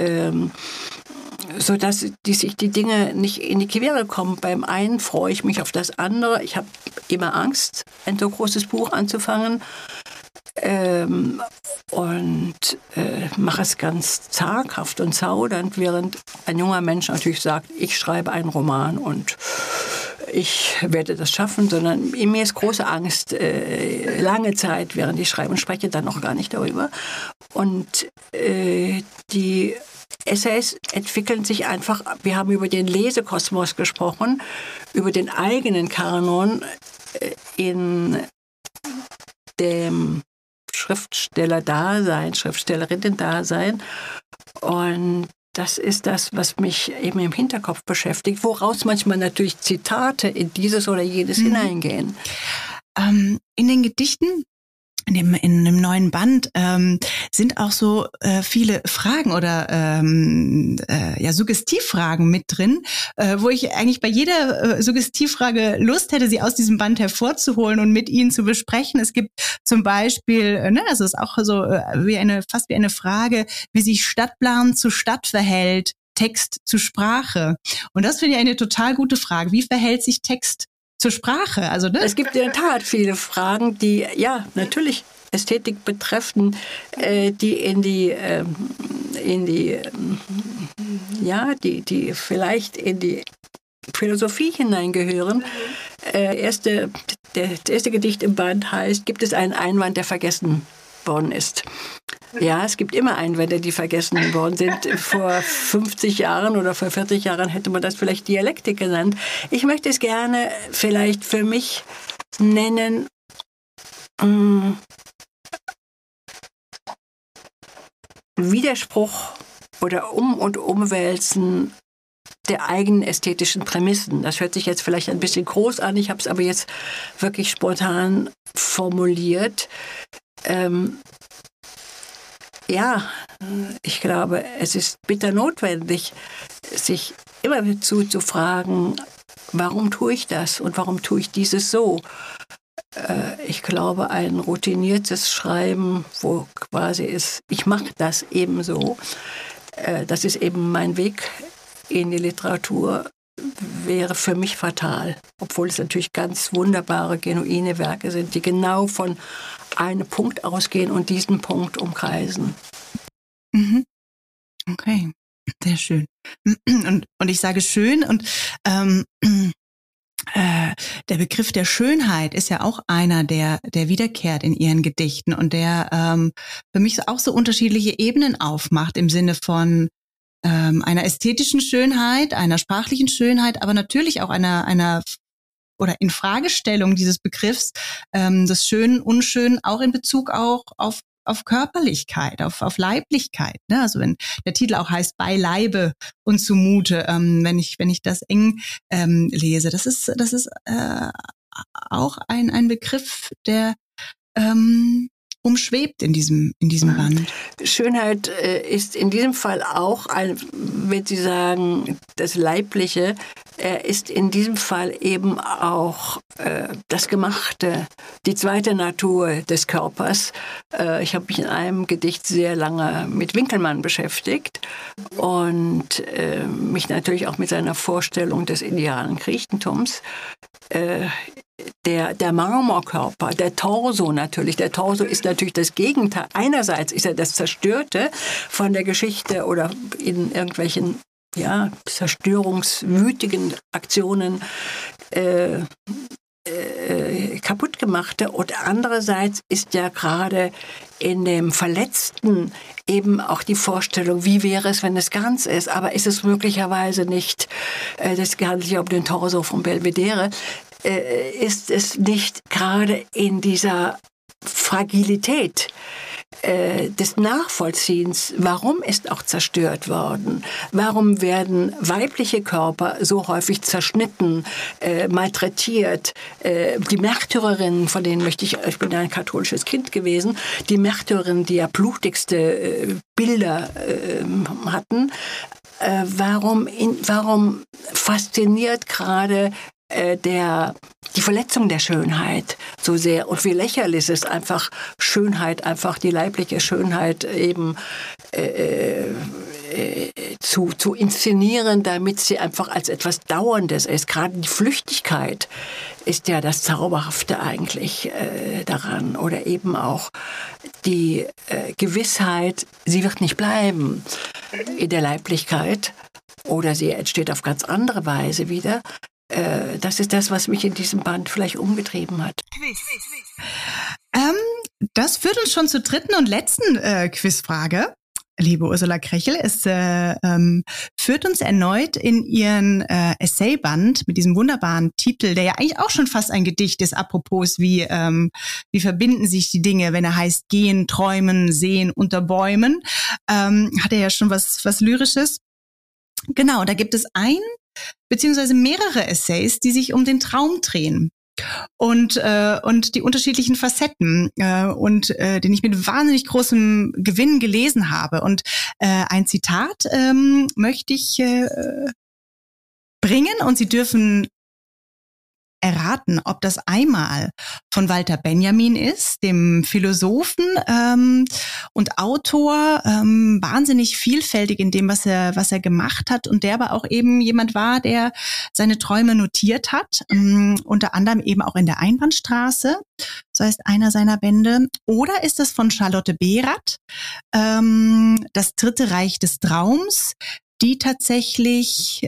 so dass sich die Dinge nicht in die Quere kommen. Beim einen freue ich mich auf das andere. Ich habe immer Angst, ein so großes Buch anzufangen und mache es ganz zaghaft und zaudernd, während ein junger Mensch natürlich sagt, ich schreibe einen Roman und ich werde das schaffen, sondern in mir ist große Angst, lange Zeit, während ich schreibe und spreche, dann noch gar nicht darüber. Und die Essays entwickeln sich einfach, wir haben über den Lesekosmos gesprochen, über den eigenen Kanon in dem Schriftsteller-Dasein, Schriftstellerinnen-Dasein. Und das ist das, was mich eben im Hinterkopf beschäftigt, woraus manchmal natürlich Zitate in dieses oder jenes hineingehen. In den Gedichten, in dem neuen Band sind auch so viele Fragen oder Suggestivfragen mit drin, wo ich eigentlich bei jeder Suggestivfrage Lust hätte, sie aus diesem Band hervorzuholen und mit Ihnen zu besprechen. Es gibt zum Beispiel, also es ist auch so fast wie eine Frage, wie sich Stadtplan zu Stadt verhält, Text zu Sprache. Und das finde ich eine total gute Frage. Wie verhält sich Text zur Sprache? Also, ne? Es gibt in der Tat viele Fragen, die natürlich Ästhetik betreffen, die vielleicht in die Philosophie hineingehören. Das erste Gedicht im Band heißt, gibt es einen Einwand, der vergessen worden ist? Ja, es gibt immer Einwände, die vergessen worden sind. Vor 50 Jahren oder vor 40 Jahren hätte man das vielleicht Dialektik genannt. Ich möchte es gerne vielleicht für mich nennen, Widerspruch oder Umwälzen der eigenen ästhetischen Prämissen. Das hört sich jetzt vielleicht ein bisschen groß an, ich habe es aber jetzt wirklich spontan formuliert. Ich glaube, es ist bitter notwendig, sich immer wieder zu fragen, warum tue ich das und warum tue ich dieses so? Ich glaube, ein routiniertes Schreiben, wo quasi ist, ich mache das eben so, das ist eben mein Weg in die Literatur, wäre für mich fatal. Obwohl es natürlich ganz wunderbare, genuine Werke sind, die genau von einem Punkt ausgehen und diesen Punkt umkreisen. Mhm. Okay, sehr schön. Und ich sage schön und der Begriff der Schönheit ist ja auch einer, der wiederkehrt in Ihren Gedichten und der für mich auch so unterschiedliche Ebenen aufmacht im Sinne von einer ästhetischen Schönheit, einer sprachlichen Schönheit, aber natürlich auch einer oder Infragestellung dieses Begriffs des Schönen, Unschönen, auch in Bezug auch auf auf Körperlichkeit, auf Leiblichkeit. Ne? Also wenn der Titel auch heißt Bei Leibe und zumute, wenn ich das eng lese, das ist auch ein Begriff, der umschwebt in diesem Band. Schönheit ist in diesem Fall auch, wenn Sie sagen, das Leibliche, ist in diesem Fall eben auch das Gemachte, die zweite Natur des Körpers. Ich habe mich in einem Gedicht sehr lange mit Winckelmann beschäftigt und mich natürlich auch mit seiner Vorstellung des idealen Griechentums. Der Marmorkörper, der Torso natürlich. Der Torso ist natürlich das Gegenteil. Einerseits ist er das Zerstörte von der Geschichte oder in irgendwelchen zerstörungswütigen Aktionen kaputtgemachte. Und andererseits ist ja gerade in dem Verletzten eben auch die Vorstellung, wie wäre es, wenn es ganz ist. Aber ist es möglicherweise nicht, das handelt sich um den Torso von Belvedere, ist es nicht gerade in dieser Fragilität des Nachvollziehens, warum ist auch zerstört worden? Warum werden weibliche Körper so häufig zerschnitten, malträtiert? Die Märtyrerinnen, von denen ich bin ja ein katholisches Kind gewesen, die Märtyrerinnen, die ja blutigste Bilder hatten, warum fasziniert gerade die Verletzung der Schönheit so sehr und wie lächerlich ist einfach Schönheit, einfach die leibliche Schönheit eben zu inszenieren, damit sie einfach als etwas Dauerndes ist. Gerade die Flüchtigkeit ist ja das Zauberhafte eigentlich daran oder eben auch die Gewissheit, sie wird nicht bleiben in der Leiblichkeit oder sie entsteht auf ganz andere Weise wieder. Das ist das, was mich in diesem Band vielleicht umgetrieben hat. Das führt uns schon zur dritten und letzten Quizfrage, liebe Ursula Krechel. Es führt uns erneut in Ihren Essayband mit diesem wunderbaren Titel, der ja eigentlich auch schon fast ein Gedicht ist, apropos wie verbinden sich die Dinge, wenn er heißt Gehen, Träumen, Sehen unter Bäumen. Hat er ja schon was Lyrisches. Genau, da gibt es beziehungsweise mehrere Essays, die sich um den Traum drehen und die unterschiedlichen Facetten den ich mit wahnsinnig großem Gewinn gelesen habe. Und ein Zitat möchte ich bringen und Sie dürfen erraten, ob das einmal von Walter Benjamin ist, dem Philosophen und Autor, wahnsinnig vielfältig in dem, was er gemacht hat und der aber auch eben jemand war, der seine Träume notiert hat, unter anderem eben auch in der Einbahnstraße, so heißt einer seiner Bände. Oder ist das von Charlotte Behrath, das Dritte Reich des Traums, die tatsächlich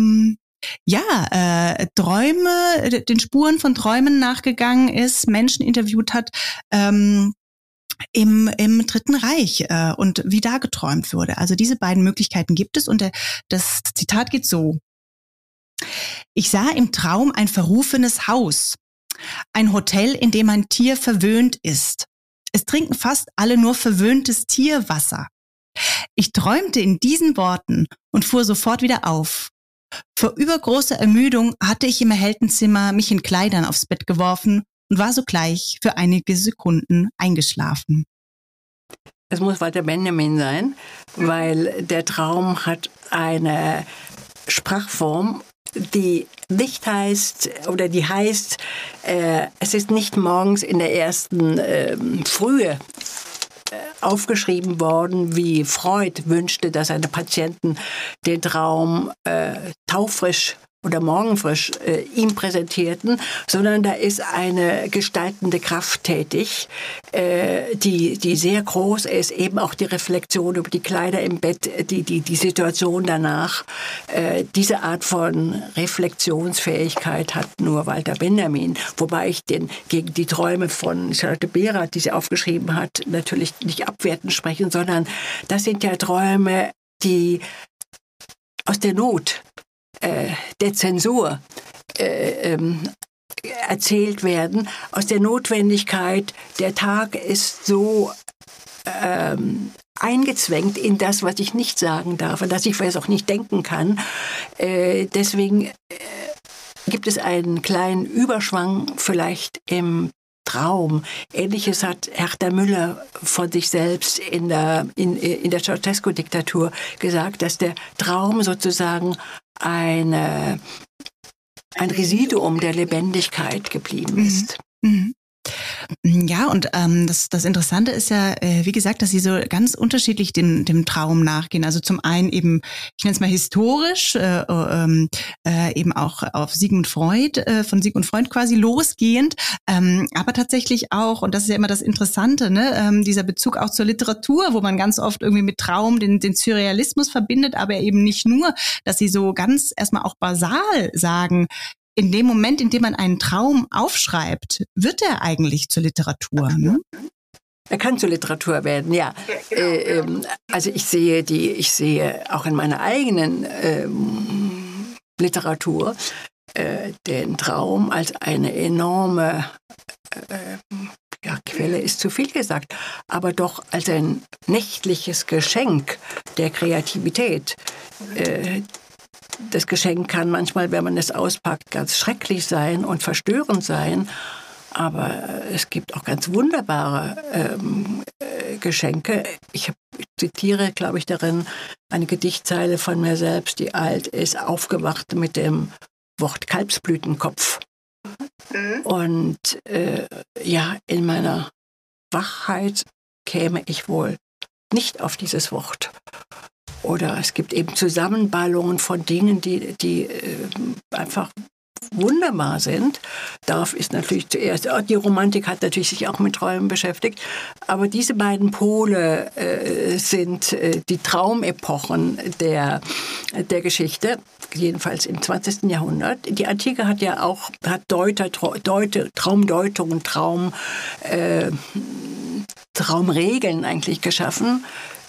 Träume, den Spuren von Träumen nachgegangen ist, Menschen interviewt hat im Dritten Reich und wie da geträumt wurde. Also diese beiden Möglichkeiten gibt es und das Zitat geht so. Ich sah im Traum ein verrufenes Haus, ein Hotel, in dem ein Tier verwöhnt ist. Es trinken fast alle nur verwöhntes Tierwasser. Ich träumte in diesen Worten und fuhr sofort wieder auf. Vor übergroßer Ermüdung hatte ich im erhellten Zimmer mich in Kleidern aufs Bett geworfen und war sogleich für einige Sekunden eingeschlafen. Es muss Walter Benjamin sein, weil der Traum hat eine Sprachform, die nicht heißt, oder die heißt, es ist nicht morgens in der ersten Frühe aufgeschrieben worden, wie Freud wünschte, dass seine Patienten den Traum taufrisch oder morgenfrisch ihm präsentierten, sondern da ist eine gestaltende Kraft tätig, die sehr groß ist, eben auch die Reflexion über die Kleider im Bett, die Situation danach. Diese Art von Reflexionsfähigkeit hat nur Walter Benjamin, wobei ich gegen die Träume von Charlotte Behrath, die sie aufgeschrieben hat, natürlich nicht abwertend sprechen, sondern das sind ja Träume, die aus der Not der Zensur erzählt werden, aus der Notwendigkeit, der Tag ist so eingezwängt in das, was ich nicht sagen darf und das ich vielleicht auch nicht denken kann. Deswegen gibt es einen kleinen Überschwang vielleicht im Traum. Ähnliches hat Hertha Müller von sich selbst in der Ceausescu-Diktatur gesagt, dass der Traum sozusagen ein Residuum der Lebendigkeit geblieben ist. Mhm. Ja, und das Interessante ist ja, wie gesagt, dass Sie so ganz unterschiedlich dem Traum nachgehen. Also zum einen eben, ich nenne es mal historisch, eben auch auf Sigmund Freud, von Sigmund Freud quasi losgehend, aber tatsächlich auch, und das ist ja immer das Interessante, ne, dieser Bezug auch zur Literatur, wo man ganz oft irgendwie mit Traum den Surrealismus verbindet, aber eben nicht nur, dass Sie so ganz erstmal auch basal sagen, in dem Moment, in dem man einen Traum aufschreibt, wird er eigentlich zur Literatur, ne? Er kann zur Literatur werden, ja. Also ich sehe auch in meiner eigenen Literatur den Traum als eine enorme Quelle ist zu viel gesagt, aber doch als ein nächtliches Geschenk der Kreativität. Das Geschenk kann manchmal, wenn man es auspackt, ganz schrecklich sein und verstörend sein. Aber es gibt auch ganz wunderbare Geschenke. Ich zitiere, glaube ich, darin eine Gedichtzeile von mir selbst, die alt ist, aufgewacht mit dem Wort Kalbsblütenkopf. Und in meiner Wachheit käme ich wohl nicht auf dieses Wort. Oder es gibt eben Zusammenballungen von Dingen, die einfach wunderbar sind. Darauf ist natürlich zuerst, die Romantik hat natürlich sich auch mit Träumen beschäftigt, aber diese beiden Pole sind die Traumepochen der Geschichte, jedenfalls im 20. Jahrhundert. Die Antike hat ja auch Traumdeutungen, Traumregeln eigentlich geschaffen.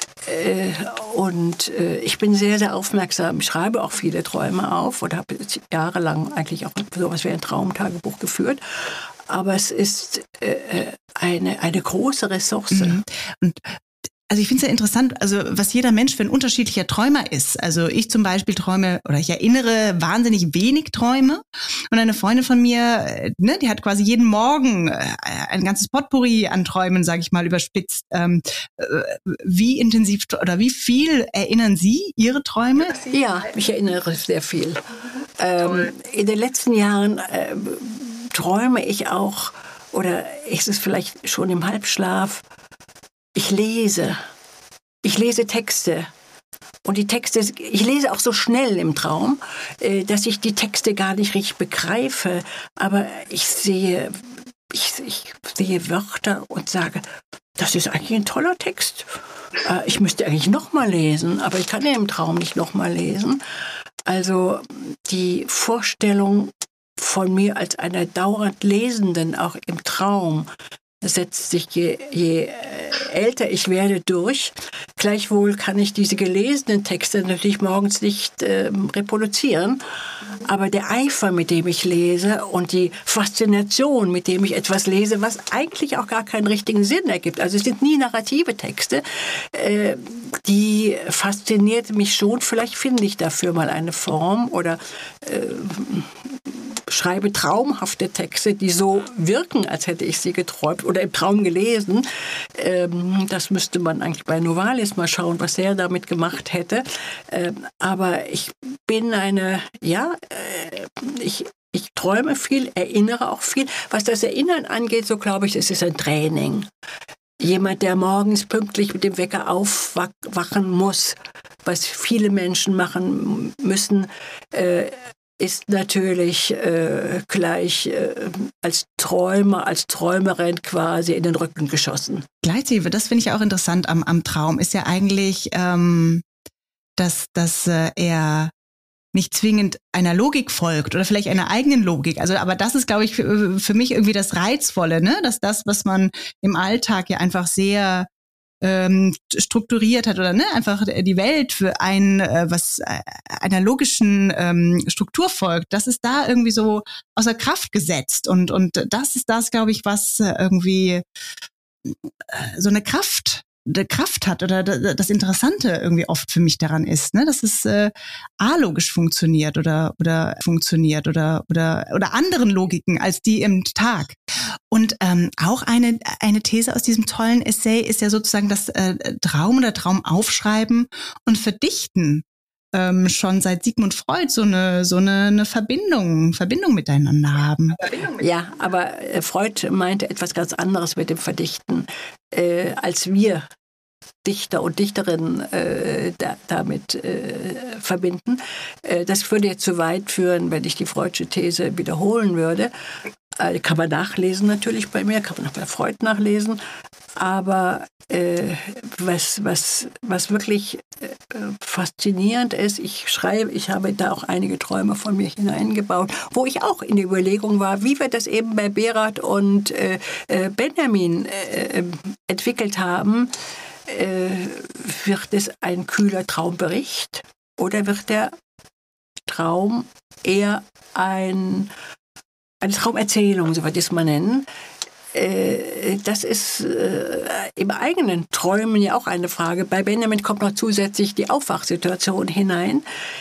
Und ich bin sehr, sehr aufmerksam. Ich schreibe auch viele Träume auf oder habe jahrelang eigentlich auch sowas wie ein Traumtagebuch geführt. Aber es ist eine große Ressource. Mhm. Und also ich finde es ja interessant, also was jeder Mensch für ein unterschiedlicher Träumer ist. Also ich zum Beispiel träume oder ich erinnere wahnsinnig wenig Träume. Und eine Freundin von mir, ne, die hat quasi jeden Morgen ein ganzes Potpourri an Träumen, sage ich mal, überspitzt. Wie intensiv oder wie viel erinnern Sie Ihre Träume? Ja, ich erinnere sehr viel. In den letzten Jahren träume ich auch, oder ist es vielleicht schon im Halbschlaf, ich lese Texte. Und ich lese auch so schnell im Traum, dass ich die Texte gar nicht richtig begreife. Aber ich sehe Wörter und sage, das ist eigentlich ein toller Text. Ich müsste eigentlich nochmal lesen, aber ich kann ja im Traum nicht nochmal lesen. Also die Vorstellung von mir als einer dauernd Lesenden, auch im Traum, setzt sich je älter ich werde durch. Gleichwohl kann ich diese gelesenen Texte natürlich morgens nicht reproduzieren. Aber der Eifer, mit dem ich lese und die Faszination, mit dem ich etwas lese, was eigentlich auch gar keinen richtigen Sinn ergibt. Also es sind nie narrative Texte. Die fasziniert mich schon. Vielleicht finde ich dafür mal eine Form oder schreibe traumhafte Texte, die so wirken, als hätte ich sie geträumt oder im Traum gelesen. Das müsste man eigentlich bei Novalis mal schauen, was er damit gemacht hätte. Aber ich bin ich träume viel, erinnere auch viel. Was das Erinnern angeht, so glaube ich, es ist ein Training. Jemand, der morgens pünktlich mit dem Wecker aufwachen muss, was viele Menschen machen müssen, ist natürlich gleich als Träumer, als Träumerin quasi in den Rücken geschossen. Gleichzeitig, das finde ich auch interessant am Traum, ist ja eigentlich, dass er nicht zwingend einer Logik folgt oder vielleicht einer eigenen Logik. Also, aber das ist, glaube ich, für mich irgendwie das Reizvolle, ne? Dass das, was man im Alltag ja einfach sehr strukturiert hat oder ne, einfach die Welt für was einer logischen Struktur folgt, das ist da irgendwie so außer Kraft gesetzt und das ist das, glaube ich, was irgendwie so eine Kraft Kraft hat oder das Interessante irgendwie oft für mich daran ist, ne, dass es alogisch funktioniert oder funktioniert oder anderen Logiken als die im Tag. Und auch eine These aus diesem tollen Essay ist ja sozusagen das Traum oder Traum aufschreiben und verdichten schon seit Sigmund Freud so eine Verbindung miteinander haben. Ja, aber Freud meinte etwas ganz anderes mit dem Verdichten, als wir Dichter und Dichterinnen damit verbinden. Das würde jetzt zu weit führen, wenn ich die Freudsche These wiederholen würde. Kann man nachlesen natürlich bei mir, kann man auch bei Freud nachlesen. Aber was wirklich faszinierend ist, ich habe da auch einige Träume von mir hineingebaut, wo ich auch in der Überlegung war, wie wir das eben bei Berat und Benjamin entwickelt haben. Wird es ein kühler Traumbericht oder wird der Traum eher eine Traumerzählung, so würde ich es mal nennen? Das ist im eigenen Träumen ja auch eine Frage. Bei Benjamin kommt noch zusätzlich die Aufwachsituation hinein.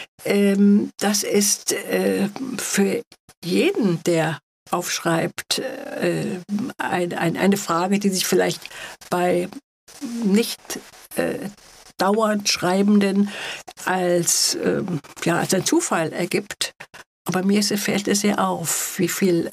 Das ist für jeden, der aufschreibt, eine Frage, die sich vielleicht bei nicht dauernd Schreibenden als ein Zufall ergibt. Aber mir fällt es sehr auf, wie viel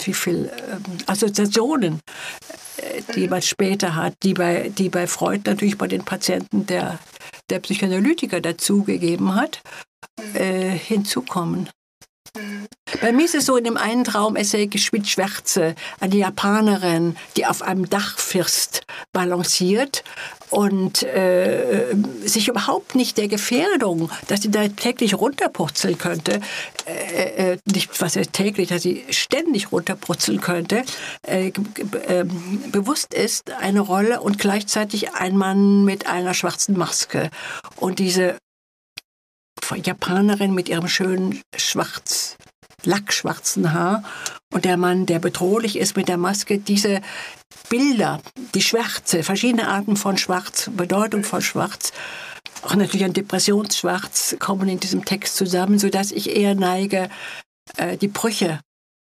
Assoziationen die man später hat, die bei Freud natürlich bei den Patienten der Psychoanalytiker dazugegeben hat, hinzukommen. Bei mir ist es so, in dem einen Traum-Essay gespielt Schwärze, eine Japanerin, die auf einem Dachfirst balanciert und sich überhaupt nicht der Gefährdung, dass sie da täglich runterpurzeln könnte, nicht was heißt täglich, dass sie ständig runterpurzeln könnte, bewusst ist, eine Rolle und gleichzeitig ein Mann mit einer schwarzen Maske. Und diese Japanerin mit ihrem schönen lackschwarzen Haar und der Mann, der bedrohlich ist mit der Maske, diese Bilder, die Schwärze, verschiedene Arten von Schwarz, Bedeutung von Schwarz, auch natürlich ein Depressionsschwarz, kommen in diesem Text zusammen, sodass ich eher neige, die Brüche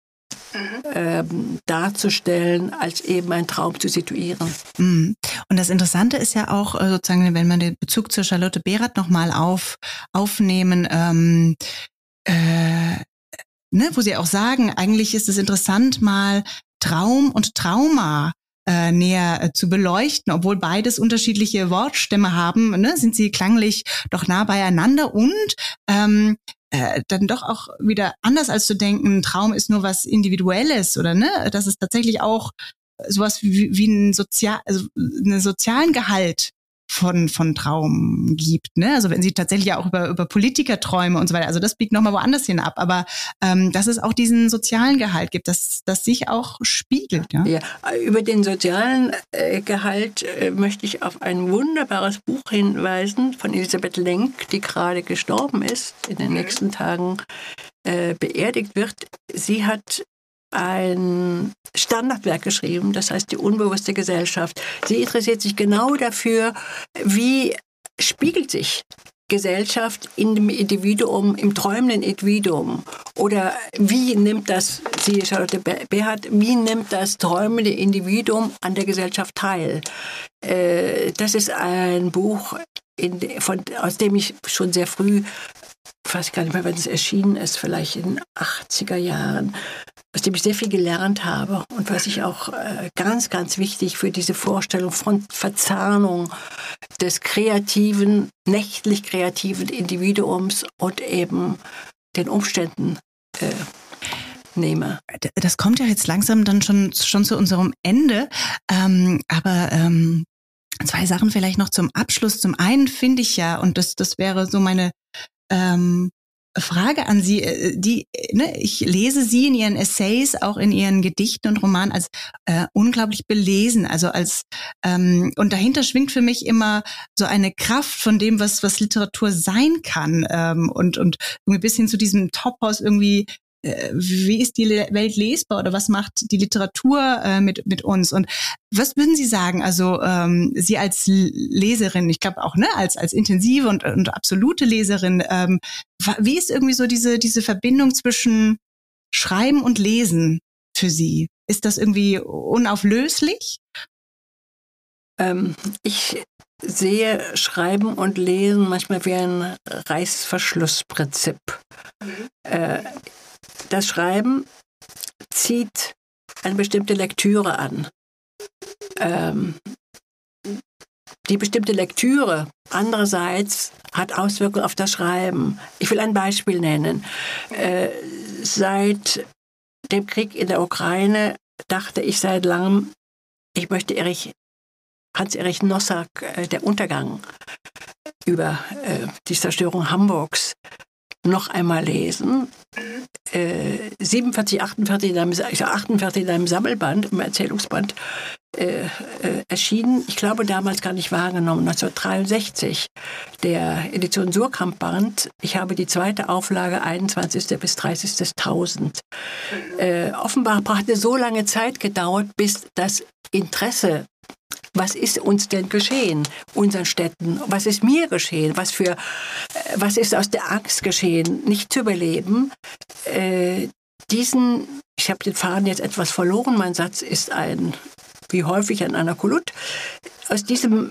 darzustellen, als eben einen Traum zu situieren. Und das Interessante ist ja auch sozusagen, wenn man den Bezug zur Charlotte Berat nochmal aufnehmen, wo sie auch sagen, eigentlich ist es interessant, mal Traum und Trauma näher zu beleuchten, obwohl beides unterschiedliche Wortstämme haben, ne, sind sie klanglich doch nah beieinander und dann doch auch wieder anders als zu denken, Traum ist nur was Individuelles oder ne, dass es tatsächlich auch sowas wie einen sozialen Gehalt von Traum gibt, ne? Also wenn sie tatsächlich auch über Politiker träume und so weiter, also das biegt nochmal woanders hin ab, aber dass es auch diesen sozialen Gehalt gibt, dass das sich auch spiegelt. Ja, ja, über den sozialen Gehalt möchte ich auf ein wunderbares Buch hinweisen von Elisabeth Lenk, die gerade gestorben ist, in den nächsten Tagen beerdigt wird. Sie hat ein Standardwerk geschrieben, das heißt Die unbewusste Gesellschaft. Sie interessiert sich genau dafür, wie spiegelt sich Gesellschaft in dem Individuum, im träumenden Individuum, oder wie nimmt das, sie Charlotte Berat, wie nimmt das träumende Individuum an der Gesellschaft teil? Das ist ein Buch, aus dem ich schon sehr früh, ich weiß gar nicht mehr, wann es erschienen ist, vielleicht in den 80er Jahren, aus dem ich sehr viel gelernt habe und was ich auch ganz, ganz wichtig für diese Vorstellung von Verzahnung des nächtlich kreativen Individuums und eben den Umständen nehme. Das kommt ja jetzt langsam dann schon zu unserem Ende, aber zwei Sachen vielleicht noch zum Abschluss. Zum einen finde ich ja, und das wäre so meine Frage an Sie, ich lese Sie in Ihren Essays, auch in Ihren Gedichten und Romanen als unglaublich belesen, also und dahinter schwingt für mich immer so eine Kraft von dem, was Literatur sein kann, und irgendwie bis hin zu diesem Topos irgendwie wie ist die Welt lesbar oder was macht die Literatur mit uns? Und was würden Sie sagen? Also Sie als Leserin, ich glaube auch als intensive und absolute Leserin, wie ist irgendwie so diese Verbindung zwischen Schreiben und Lesen für Sie? Ist das irgendwie unauflöslich? Ich sehe Schreiben und Lesen manchmal wie ein Reißverschlussprinzip. Das Schreiben zieht eine bestimmte Lektüre an. Die bestimmte Lektüre andererseits hat Auswirkungen auf das Schreiben. Ich will ein Beispiel nennen. Seit dem Krieg in der Ukraine dachte ich seit langem, ich möchte Hans-Erich Nossak, Der Untergang, über die Zerstörung Hamburgs noch einmal lesen. 48 in einem Sammelband, im Erzählungsband erschienen. Ich glaube, damals gar nicht wahrgenommen, 1963, der Edition Suhrkamp-Band. Ich habe die zweite Auflage, 21. bis 30.000. Offenbar brachte so lange Zeit gedauert, bis das Interesse, was ist uns denn geschehen, unseren Städten? Was ist mir geschehen? Was ist aus der Angst geschehen, nicht zu überleben? Ich habe den Faden jetzt etwas verloren. Mein Satz ist wie häufig ein Anakolut. Aus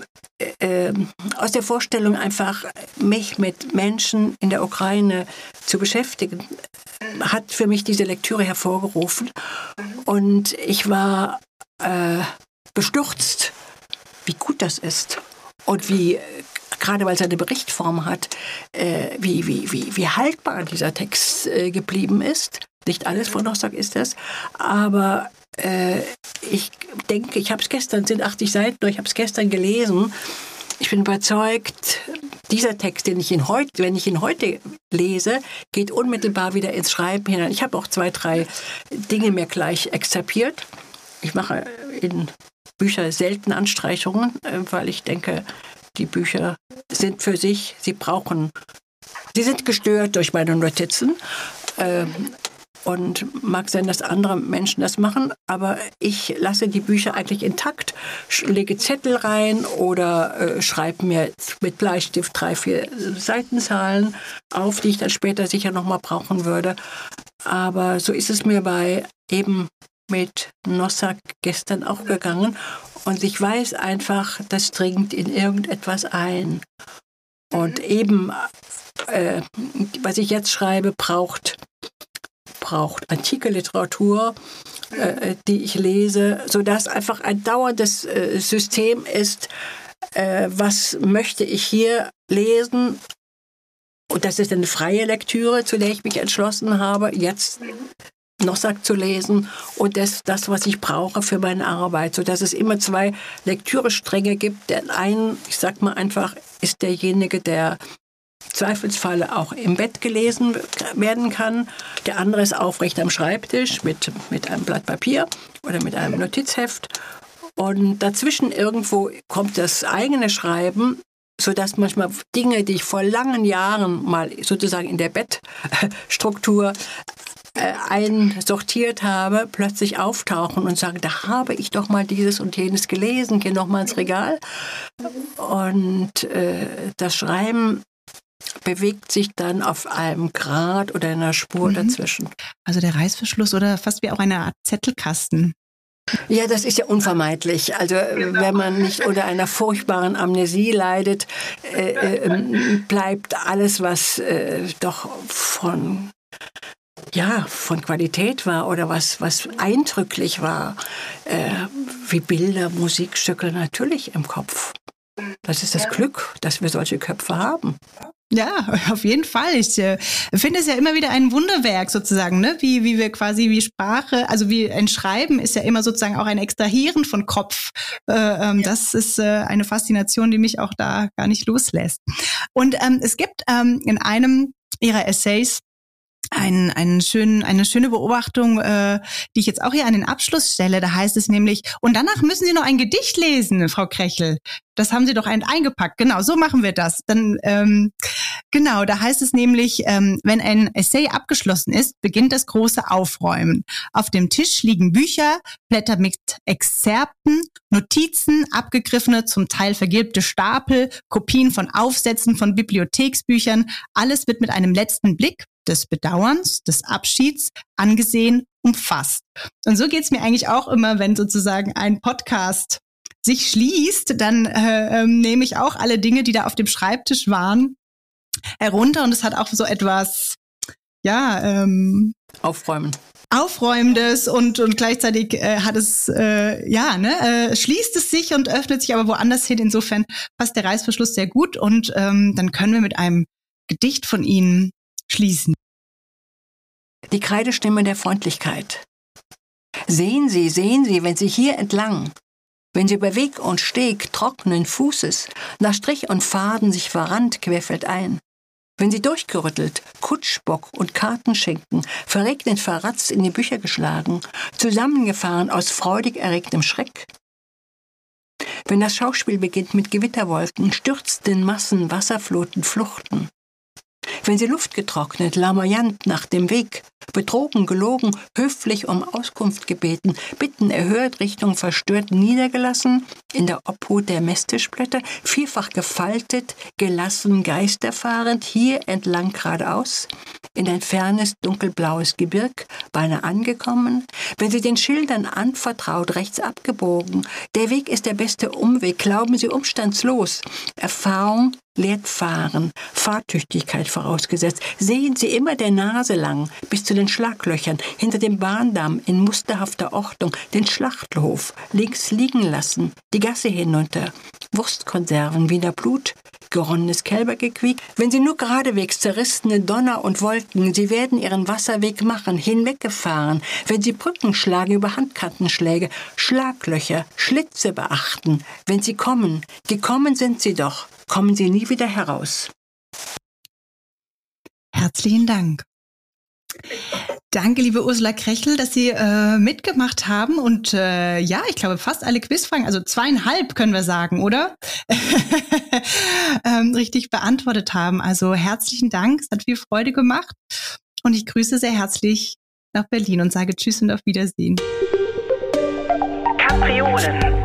der Vorstellung einfach, mich mit Menschen in der Ukraine zu beschäftigen, hat für mich diese Lektüre hervorgerufen. Und ich war bestürzt, wie gut das ist und wie, gerade weil es eine Berichtform hat, wie haltbar dieser Text geblieben ist. Nicht alles von Nossak ist das, aber ich denke, ich habe es gestern, sind 80 Seiten, ich habe es gestern gelesen. Ich bin überzeugt, dieser Text, wenn ich ihn heute lese, geht unmittelbar wieder ins Schreiben hinein. Ich habe auch 2, 3 Dinge mir gleich exzerpiert. Ich mache in Bücher selten Anstreichungen, weil ich denke, die Bücher sind für sich, sie sind gestört durch meine Notizen. Und mag sein, dass andere Menschen das machen, aber ich lasse die Bücher eigentlich intakt, lege Zettel rein oder schreibe mir mit Bleistift 3, 4 Seitenzahlen auf, die ich dann später sicher nochmal brauchen würde. Aber so ist es mir mit Nossak gestern auch gegangen. Und ich weiß einfach, das dringt in irgendetwas ein. Und was ich jetzt schreibe, braucht antike Literatur, die ich lese, sodass einfach ein dauerndes System ist, was möchte ich hier lesen. Und das ist eine freie Lektüre, zu der ich mich entschlossen habe, jetzt Nossak zu lesen und das, was ich brauche für meine Arbeit, sodass es immer 2 Lektürestränge gibt. Der einen, ich sag mal einfach, ist derjenige, der Zweifelsfalle auch im Bett gelesen werden kann. Der andere ist aufrecht am Schreibtisch mit einem Blatt Papier oder mit einem Notizheft. Und dazwischen irgendwo kommt das eigene Schreiben, sodass manchmal Dinge, die ich vor langen Jahren mal sozusagen in der Bettstruktur einsortiert habe, plötzlich auftauchen und sagen, da habe ich doch mal dieses und jenes gelesen, gehe noch mal ins Regal. Und das Schreiben bewegt sich dann auf einem Grat oder einer Spur dazwischen. Also der Reißverschluss oder fast wie auch eine Art Zettelkasten. Ja, das ist ja unvermeidlich. Also wenn man nicht unter einer furchtbaren Amnesie leidet, bleibt alles, was doch von Qualität war oder was eindrücklich war, wie Bilder, Musikstücke, natürlich im Kopf. Das ist das Glück, dass wir solche Köpfe haben. Ja, auf jeden Fall. Ich finde es ja immer wieder ein Wunderwerk sozusagen, ne? Wie wir quasi, wie Sprache, also wie ein Schreiben ist ja immer sozusagen auch ein Extrahieren von Kopf. Das ist eine Faszination, die mich auch da gar nicht loslässt. Und es gibt in einem Ihrer Essays eine schöne Beobachtung, die ich jetzt auch hier an den Abschluss stelle. Da heißt es nämlich, und danach müssen Sie noch ein Gedicht lesen, Frau Krechel. Das haben Sie doch eingepackt. Genau, so machen wir das. Dann, genau, da heißt es nämlich, wenn ein Essay abgeschlossen ist, beginnt das große Aufräumen. Auf dem Tisch liegen Bücher, Blätter mit Exzerpten, Notizen, abgegriffene, zum Teil vergilbte Stapel, Kopien von Aufsätzen von Bibliotheksbüchern. Alles wird mit einem letzten Blick des Bedauerns, des Abschieds angesehen, umfasst. Und so geht's mir eigentlich auch immer, wenn sozusagen ein Podcast sich schließt, dann nehme ich auch alle Dinge, die da auf dem Schreibtisch waren, herunter. Und es hat auch so etwas, Aufräumendes und gleichzeitig hat es, schließt es sich und öffnet sich aber woanders hin. Insofern passt der Reißverschluss sehr gut und dann können wir mit einem Gedicht von Ihnen schließen. Die Kreidestimme der Freundlichkeit. Sehen Sie, wenn Sie hier entlang, wenn Sie über Weg und Steg trockenen Fußes nach Strich und Faden sich verrannt querfeldein, wenn Sie durchgerüttelt, Kutschbock und Kartenschinken, verregnet, verratzt in die Bücher geschlagen, zusammengefahren aus freudig erregtem Schreck, wenn das Schauspiel beginnt mit Gewitterwolken, stürzten Massen, Wasserfluten, Fluchten, wenn Sie Luft getrocknet, lamoyant nach dem Weg, betrogen, gelogen, höflich um Auskunft gebeten, Bitten erhört, Richtung verstört niedergelassen, in der Obhut der Messtischblätter, vielfach gefaltet, gelassen, geisterfahrend, hier entlang geradeaus, in ein fernes, dunkelblaues Gebirg, beinahe angekommen, wenn Sie den Schildern anvertraut, rechts abgebogen, der Weg ist der beste Umweg, glauben Sie umstandslos, Erfahrung lehrt fahren, Fahrtüchtigkeit vorausgesetzt, sehen Sie immer der Nase lang, bis zu den Schlaglöchern, hinter dem Bahndamm in musterhafter Ordnung, den Schlachthof links liegen lassen, die Gasse hinunter, Wurstkonserven, Wiener Blut, geronnenes Kälbergequiek. Wenn Sie nur geradewegs zerrissene Donner und Wolken, Sie werden Ihren Wasserweg machen, hinweggefahren. Wenn Sie Brücken schlagen über Handkantenschläge, Schlaglöcher, Schlitze beachten. Wenn Sie kommen, gekommen sind Sie doch, kommen Sie nie wieder heraus. Herzlichen Dank. Danke, liebe Ursula Krechel, dass Sie mitgemacht haben und ich glaube fast alle Quizfragen, also 2,5 können wir sagen, oder? Richtig beantwortet haben. Also herzlichen Dank, es hat viel Freude gemacht und ich grüße sehr herzlich nach Berlin und sage Tschüss und auf Wiedersehen. Kapriolen.